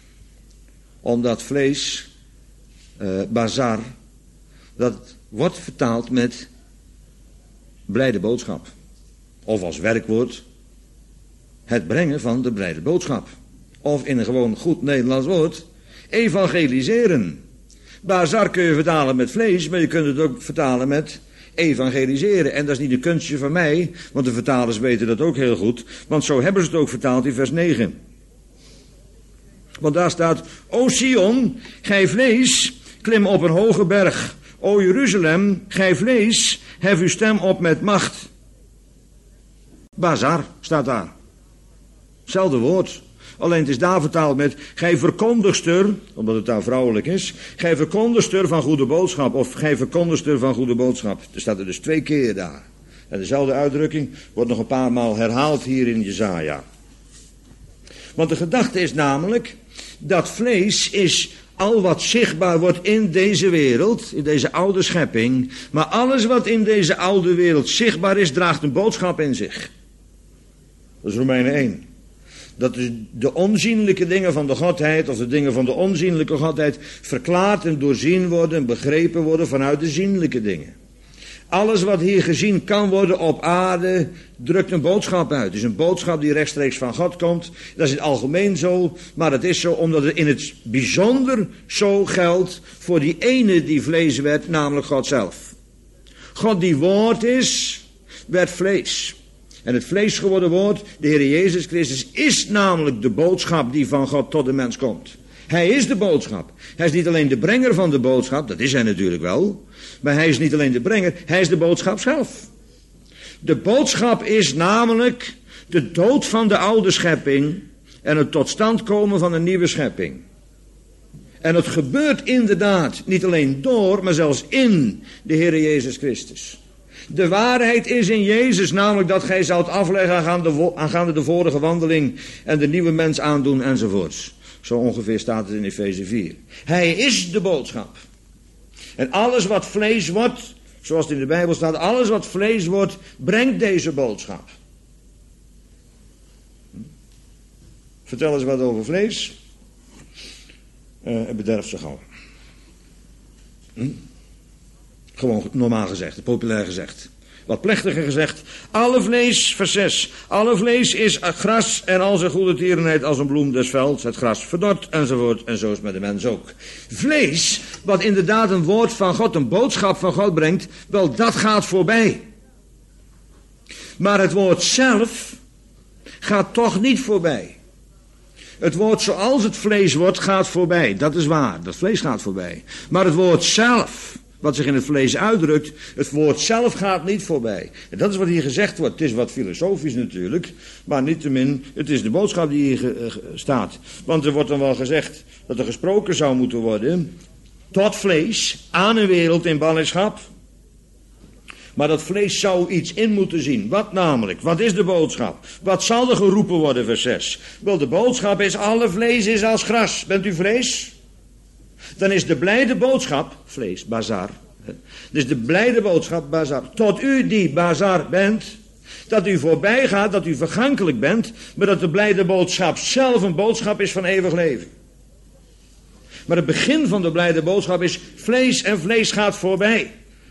Omdat vlees, bazar, dat wordt vertaald met blijde boodschap. Of als werkwoord, het brengen van de blijde boodschap. Of in een gewoon goed Nederlands woord, evangeliseren. Bazar kun je vertalen met vlees, maar je kunt het ook vertalen met evangeliseren. En dat is niet een kunstje van mij, want de vertalers weten dat ook heel goed. Want zo hebben ze het ook vertaald in vers 9. Want daar staat, O Sion, gij vlees, klim op een hoge berg. O Jeruzalem, gij vlees, hef uw stem op met macht. Bazar staat daar. Hetzelfde woord. Alleen het is daar vertaald met, gij verkondigster, omdat het daar vrouwelijk is, gij verkondigster van goede boodschap, of gij verkondigster van goede boodschap. Er staat er dus 2 keer daar. En dezelfde uitdrukking wordt nog een paar maal herhaald hier in Jesaja. Want de gedachte is namelijk, dat vlees is al wat zichtbaar wordt in deze wereld, in deze oude schepping, maar alles wat in deze oude wereld zichtbaar is, draagt een boodschap in zich. Dat is Romeinen 1. Dat de onzienlijke dingen van de Godheid, of de dingen van de onzienlijke Godheid, verklaard en doorzien worden en begrepen worden vanuit de zienlijke dingen. Alles wat hier gezien kan worden op aarde, drukt een boodschap uit. Het is een boodschap die rechtstreeks van God komt. Dat is in het algemeen zo, maar dat is zo omdat het in het bijzonder zo geldt voor die ene die vlees werd, namelijk God zelf. God die woord is, werd vlees. En het vlees geworden woord, de Heer Jezus Christus, is namelijk de boodschap die van God tot de mens komt. Hij is de boodschap. Hij is niet alleen de brenger van de boodschap, dat is hij natuurlijk wel. Maar hij is niet alleen de brenger, hij is de boodschap zelf. De boodschap is namelijk de dood van de oude schepping en het tot stand komen van een nieuwe schepping. En het gebeurt inderdaad niet alleen door, maar zelfs in de Heer Jezus Christus. De waarheid is in Jezus, namelijk dat gij zoudt afleggen aangaande de vorige wandeling en de nieuwe mens aandoen enzovoorts. Zo ongeveer staat het in Efeze 4. Hij is de boodschap. En alles wat vlees wordt, zoals het in de Bijbel staat, alles wat vlees wordt, brengt deze boodschap. Vertel eens wat over vlees. Het bederft zich al. Gewoon normaal gezegd, populair gezegd. Wat plechtiger gezegd, alle vlees, vers 6, alle vlees is gras en al zijn goede tierenheid als een bloem des velds, het gras verdort enzovoort, en zo is met de mens ook. Vlees, wat inderdaad een woord van God, een boodschap van God brengt, wel dat gaat voorbij. Maar het woord zelf gaat toch niet voorbij. Het woord zoals het vlees wordt gaat voorbij, dat is waar, dat vlees gaat voorbij. Maar het woord zelf, wat zich in het vlees uitdrukt, het woord zelf gaat niet voorbij. En dat is wat hier gezegd wordt. Het is wat filosofisch natuurlijk, maar niettemin, het is de boodschap die hier staat. Want er wordt dan wel gezegd dat er gesproken zou moeten worden tot vlees, aan een wereld in ballingschap. Maar dat vlees zou iets in moeten zien. Wat namelijk? Wat is de boodschap? Wat zal er geroepen worden, vers 6? Wel, de boodschap is, alle vlees is als gras. Bent u vlees? Dan is de blijde boodschap, vlees, bazar. Dus de blijde boodschap, bazar. Tot u die bazar bent, dat u voorbij gaat, dat u vergankelijk bent, maar dat de blijde boodschap zelf een boodschap is van eeuwig leven. Maar het begin van de blijde boodschap is, vlees en vlees gaat voorbij.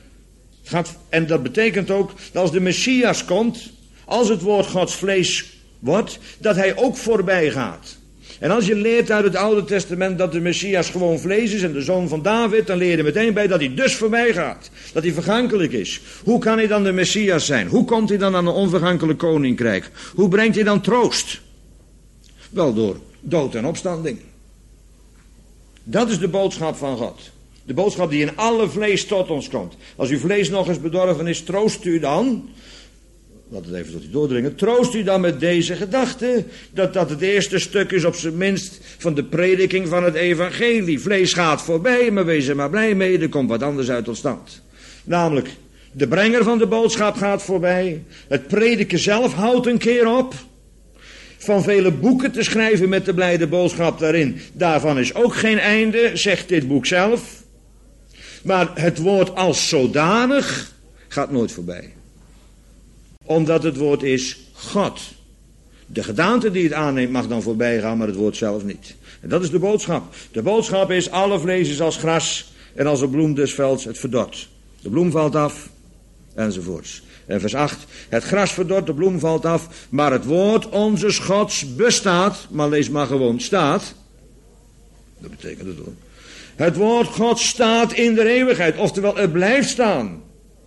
En dat betekent ook, dat als de Messias komt, als het woord Gods vlees wordt, dat hij ook voorbij gaat. En als je leert uit het Oude Testament dat de Messias gewoon vlees is en de zoon van David, dan leer je er meteen bij dat hij dus voorbij gaat. Dat hij vergankelijk is. Hoe kan hij dan de Messias zijn? Hoe komt hij dan aan een onvergankelijk koninkrijk? Hoe brengt hij dan troost? Wel door dood en opstanding. Dat is de boodschap van God. De boodschap die in alle vlees tot ons komt. Als uw vlees nog eens bedorven is, troost u dan. Laat het even tot u doordringen. Troost u dan met deze gedachte, dat het eerste stuk is op zijn minst van de prediking van het evangelie. Vlees gaat voorbij, maar wees er maar blij mee, er komt wat anders uit tot stand. Namelijk, de brenger van de boodschap gaat voorbij. Het prediken zelf houdt een keer op. Van vele boeken te schrijven met de blijde boodschap daarin. Daarvan is ook geen einde, zegt dit boek zelf. Maar het woord als zodanig gaat nooit voorbij. Omdat het woord is God. De gedaante die het aanneemt mag dan voorbij gaan, maar het woord zelf niet. En dat is de boodschap. De boodschap is, alle vlees is als gras en als een bloem des velds het verdort. De bloem valt af, enzovoorts. En vers 8, het gras verdort, de bloem valt af, maar het woord onze Gods bestaat, maar lees maar gewoon, staat. Dat betekent het hoor. Het woord Gods staat in de eeuwigheid, oftewel het blijft staan.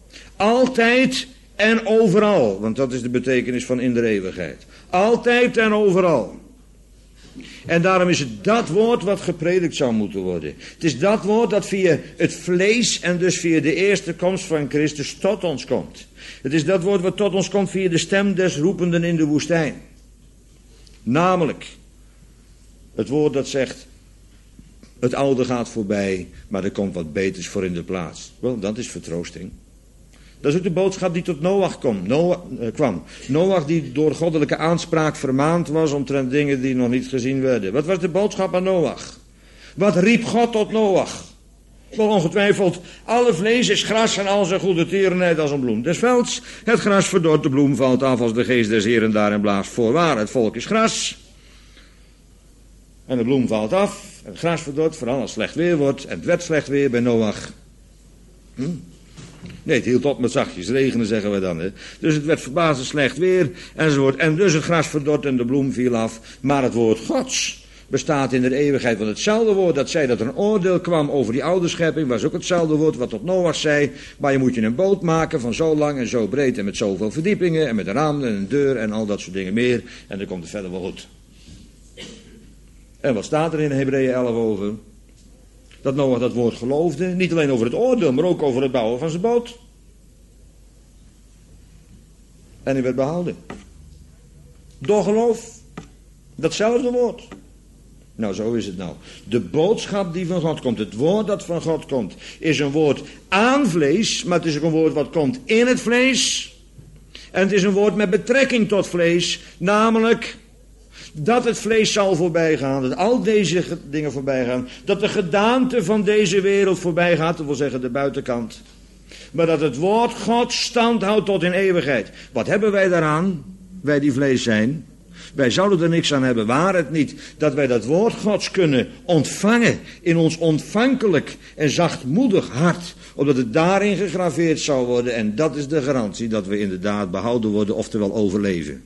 Altijd en overal, want dat is de betekenis van in de eeuwigheid. Altijd en overal. En daarom is het dat woord wat gepredikt zou moeten worden. Het is dat woord dat via het vlees en dus via de eerste komst van Christus tot ons komt. Het is dat woord wat tot ons komt via de stem des roependen in de woestijn. Namelijk, het woord dat zegt, het oude gaat voorbij, maar er komt wat beters voor in de plaats. Wel, dat is vertroosting. Dat is ook de boodschap die tot Noach kwam. Noach die door goddelijke aanspraak vermaand was omtrent dingen die nog niet gezien werden. Wat was de boodschap aan Noach? Wat riep God tot Noach? Wel ongetwijfeld, alle vlees is gras en al zijn goede tierenheid als een bloem des velds. Het gras verdort, de bloem valt af als de geest des Heeren daarin blaast. Voorwaar, het volk is gras. En de bloem valt af, en het gras verdort, vooral als slecht weer wordt. En het werd slecht weer bij Noach. Nee, het hield op met zachtjes regenen, zeggen we dan. Hè. Dus het werd verbazend slecht weer, enzovoort. En dus het gras verdort en de bloem viel af. Maar het woord Gods bestaat in de eeuwigheid. Want hetzelfde woord dat zei dat er een oordeel kwam over die oude schepping, was ook hetzelfde woord wat tot Noach zei. Maar je moet je een boot maken van zo lang en zo breed en met zoveel verdiepingen en met een raam en een deur en al dat soort dingen meer. En dan komt het verder wel goed. En wat staat er in Hebreeën 11 over? Dat Noach dat woord geloofde, niet alleen over het oordeel, maar ook over het bouwen van zijn boot. En hij werd behouden. Door geloof. Datzelfde woord. Nou, zo is het nou. De boodschap die van God komt, het woord dat van God komt, is een woord aan vlees, maar het is ook een woord wat komt in het vlees. En het is een woord met betrekking tot vlees, namelijk dat het vlees zal voorbij gaan, dat al deze dingen voorbij gaan, dat de gedaante van deze wereld voorbij gaat, dat wil zeggen de buitenkant. Maar dat het woord God stand houdt tot in eeuwigheid. Wat hebben wij daaraan, wij die vlees zijn? Wij zouden er niks aan hebben, waar het niet dat wij dat woord Gods kunnen ontvangen in ons ontvankelijk en zachtmoedig hart, omdat het daarin gegraveerd zou worden. En dat is de garantie dat we inderdaad behouden worden, oftewel overleven.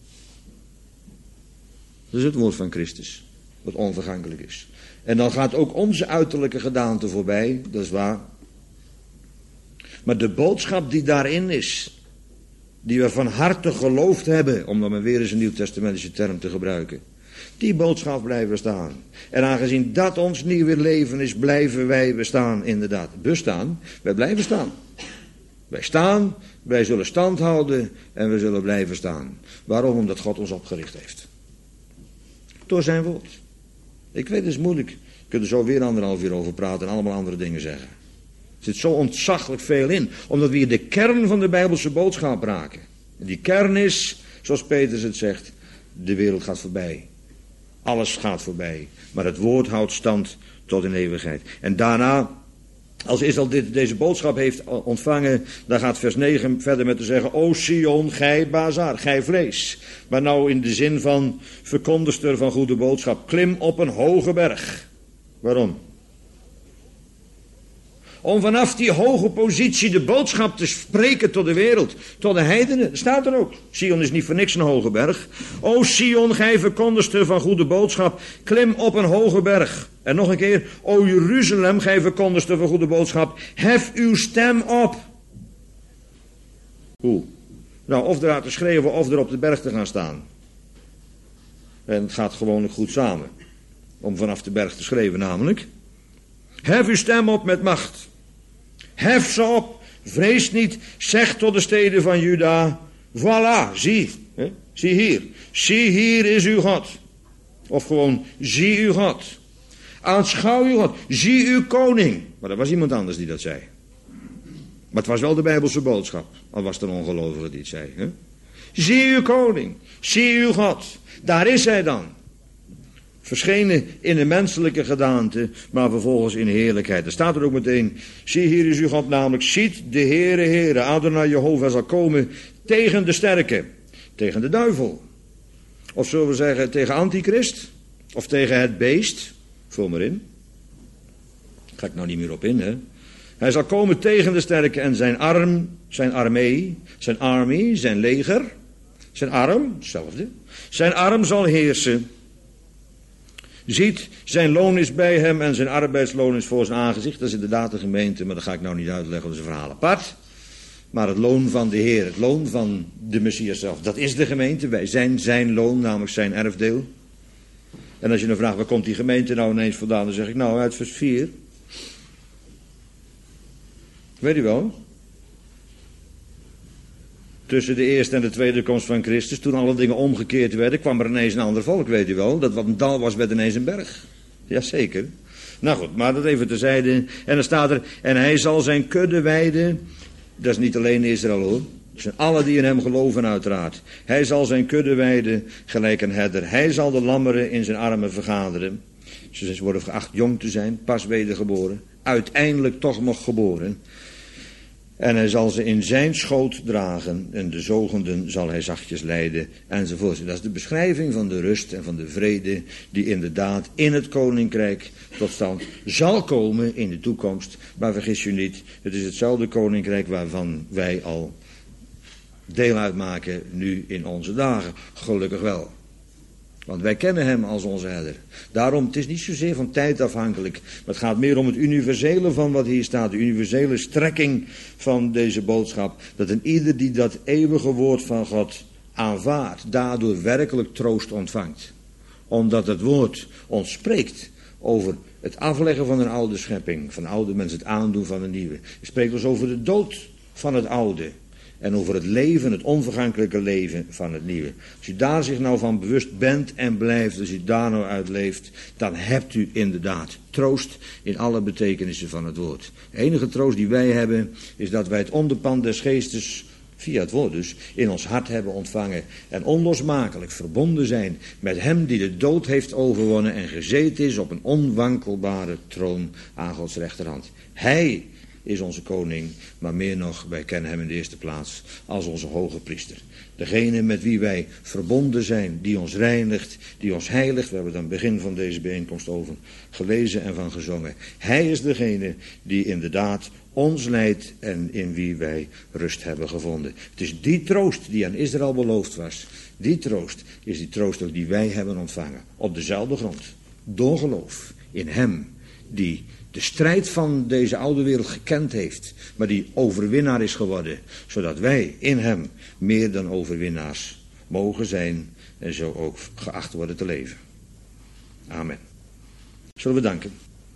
Dat is het woord van Christus, wat onvergankelijk is. En dan gaat ook onze uiterlijke gedaante voorbij, dat is waar. Maar de boodschap die daarin is, die we van harte geloofd hebben, om dan maar weer eens een nieuwtestamentische term te gebruiken, die boodschap blijft bestaan. En aangezien dat ons nieuwe leven is, blijven wij bestaan, inderdaad. Bestaan, wij blijven staan. Wij staan, wij zullen stand houden en we zullen blijven staan. Waarom? Omdat God ons opgericht heeft. Door zijn woord. Ik weet, het is moeilijk. Je kunt er zo weer 1,5 uur over praten en allemaal andere dingen zeggen. Er zit zo ontzaglijk veel in, omdat we hier de kern van de Bijbelse boodschap raken. En die kern is, zoals Petrus het zegt, de wereld gaat voorbij. Alles gaat voorbij, maar het woord houdt stand tot in eeuwigheid. En daarna, als Israël deze boodschap heeft ontvangen, dan gaat vers 9 verder met te zeggen: O Sion, gij Bazar, gij vlees. Maar nou in de zin van verkondigster van goede boodschap, klim op een hoge berg. Waarom? Om vanaf die hoge positie de boodschap te spreken tot de wereld, tot de heidenen. Dat staat er ook. Sion is niet voor niks een hoge berg. O Sion, gij verkondigster van goede boodschap, klim op een hoge berg. En nog een keer, o Jeruzalem, gij verkondigster van goede boodschap, hef uw stem op. Hoe? Nou, of eruit te schreeuwen of er op de berg te gaan staan. En het gaat gewoonlijk goed samen. Om vanaf de berg te schreeuwen namelijk. Hef uw stem op met macht. Hef ze op, vrees niet, zeg tot de steden van Juda, voilà, zie hier. Zie hier is uw God. Of gewoon, zie uw God. Aanschouw uw God, zie uw koning. Maar dat was iemand anders die dat zei. Maar het was wel de Bijbelse boodschap, al was het een ongelovige die het zei. Hè? Zie uw koning, zie uw God. Daar is hij dan. Verschenen in de menselijke gedaante, maar vervolgens in heerlijkheid. Er staat er ook meteen, zie hier is uw God, namelijk ziet de Heere, Adonai Jehovah zal komen tegen de sterke, tegen de duivel. Of zullen we zeggen tegen Antichrist, of tegen het beest, vul maar in. Ga ik nou niet meer op in, hè. Hij zal komen tegen de sterke en zijn armee, zijn leger, zijn arm, hetzelfde. Zijn arm zal heersen. Ziet, zijn loon is bij hem en zijn arbeidsloon is voor zijn aangezicht. Dat is inderdaad de gemeente, maar dat ga ik nou niet uitleggen, dat is een verhaal apart. Maar het loon van de Heer, het loon van de Messias zelf, dat is de gemeente. Wij zijn zijn loon, namelijk zijn erfdeel. En als je dan vraagt, waar komt die gemeente nou ineens vandaan? Dan zeg ik, nou, uit vers 4. Weet u wel? Tussen de eerste en de tweede komst van Christus, toen alle dingen omgekeerd werden, kwam er ineens een ander volk, weet u wel. Dat wat een dal was, werd ineens een berg. Jazeker. Nou goed, maar dat even terzijde. En dan staat er, en hij zal zijn kudde weiden. Dat is niet alleen Israël hoor. Dat zijn alle die in hem geloven uiteraard. Hij zal zijn kudde weiden gelijk een herder. Hij zal de lammeren in zijn armen vergaderen. Ze worden geacht jong te zijn, pas wedergeboren. Uiteindelijk toch nog geboren. En hij zal ze in zijn schoot dragen en de zogenden zal hij zachtjes leiden enzovoort. Dat is de beschrijving van de rust en van de vrede die inderdaad in het koninkrijk tot stand zal komen in de toekomst. Maar vergis je niet, het is hetzelfde koninkrijk waarvan wij al deel uitmaken nu in onze dagen. Gelukkig wel. Want wij kennen hem als onze herder. Daarom, het is niet zozeer van tijd afhankelijk. Maar het gaat meer om het universele van wat hier staat. De universele strekking van deze boodschap. Dat een ieder die dat eeuwige woord van God aanvaardt, daardoor werkelijk troost ontvangt. omdat het woord ons spreekt over het afleggen van een oude schepping, van oude mensen, het aandoen van een nieuwe. Het spreekt ons over de dood van het oude en over het leven, het onvergankelijke leven van het nieuwe. Als u daar zich nou van bewust bent en blijft, als u daar nou uit leeft, dan hebt u inderdaad troost in alle betekenissen van het woord. De enige troost die wij hebben, is dat wij het onderpand des geestes, via het woord dus, in ons hart hebben ontvangen en onlosmakelijk verbonden zijn met hem die de dood heeft overwonnen en gezeten is op een onwankelbare troon aan Gods rechterhand. Hij is onze koning, maar meer nog, wij kennen hem in de eerste plaats als onze hoge priester. Degene met wie wij verbonden zijn, die ons reinigt, die ons heiligt. We hebben het aan het begin van deze bijeenkomst over gelezen en van gezongen. Hij is degene die inderdaad ons leidt en in wie wij rust hebben gevonden. Het is die troost die aan Israël beloofd was. Die troost is die troost ook die wij hebben ontvangen. Op dezelfde grond. Door geloof in hem die de strijd van deze oude wereld gekend heeft, maar die overwinnaar is geworden, zodat wij in hem meer dan overwinnaars mogen zijn en zo ook geacht worden te leven. Amen. Zullen we danken?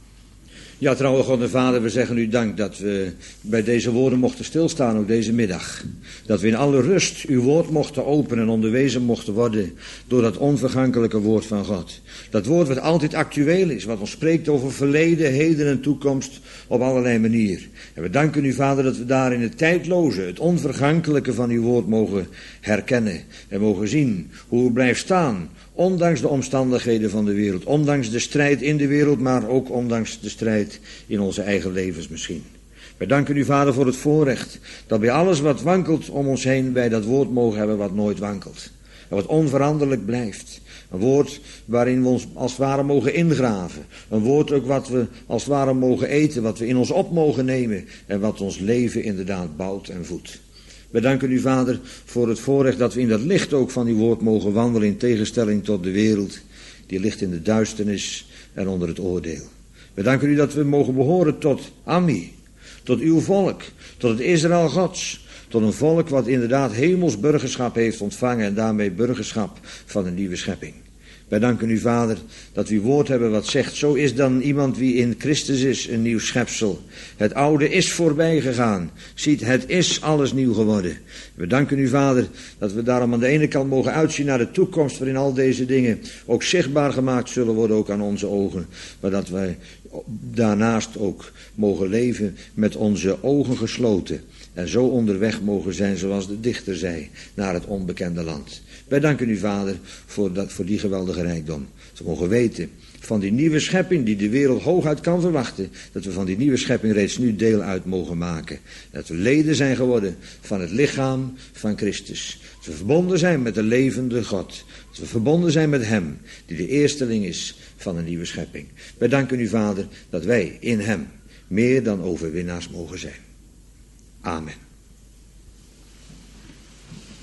Ja, trouwe God en Vader, we zeggen u dank dat we bij deze woorden mochten stilstaan, ook deze middag. Dat we in alle rust uw woord mochten openen en onderwezen mochten worden door dat onvergankelijke woord van God. Dat woord wat altijd actueel is, wat ons spreekt over verleden, heden en toekomst op allerlei manieren. En we danken u, Vader, dat we daar in het tijdloze, het onvergankelijke van uw woord mogen herkennen en mogen zien hoe het blijft staan. Ondanks de omstandigheden van de wereld, ondanks de strijd in de wereld, maar ook ondanks de strijd in onze eigen levens misschien. Wij danken u, Vader, voor het voorrecht dat bij alles wat wankelt om ons heen wij dat woord mogen hebben wat nooit wankelt. En wat onveranderlijk blijft. Een woord waarin we ons als het ware mogen ingraven. Een woord ook wat we als het ware mogen eten, wat we in ons op mogen nemen en wat ons leven inderdaad bouwt en voedt. We danken u, Vader, voor het voorrecht dat we in dat licht ook van uw woord mogen wandelen in tegenstelling tot de wereld die ligt in de duisternis en onder het oordeel. We danken u dat we mogen behoren tot Ami, tot uw volk, tot het Israël Gods, tot een volk wat inderdaad hemels burgerschap heeft ontvangen en daarmee burgerschap van een nieuwe schepping. Wij danken u, Vader, dat we uw woord hebben wat zegt, zo is dan iemand wie in Christus is een nieuw schepsel. Het oude is voorbij gegaan. Ziet, het is alles nieuw geworden. We danken u, Vader, dat we daarom aan de ene kant mogen uitzien naar de toekomst, waarin al deze dingen ook zichtbaar gemaakt zullen worden, ook aan onze ogen. Maar dat wij daarnaast ook mogen leven met onze ogen gesloten. En zo onderweg mogen zijn, zoals de dichter zei, naar het onbekende land. Wij danken u, Vader, voor die geweldige rijkdom. Dat we mogen weten van die nieuwe schepping die de wereld hooguit kan verwachten. Dat we van die nieuwe schepping reeds nu deel uit mogen maken. Dat we leden zijn geworden van het lichaam van Christus. Dat we verbonden zijn met de levende God. Dat we verbonden zijn met hem die de eersteling is van een nieuwe schepping. Wij danken u, Vader, dat wij in hem meer dan overwinnaars mogen zijn. Amen.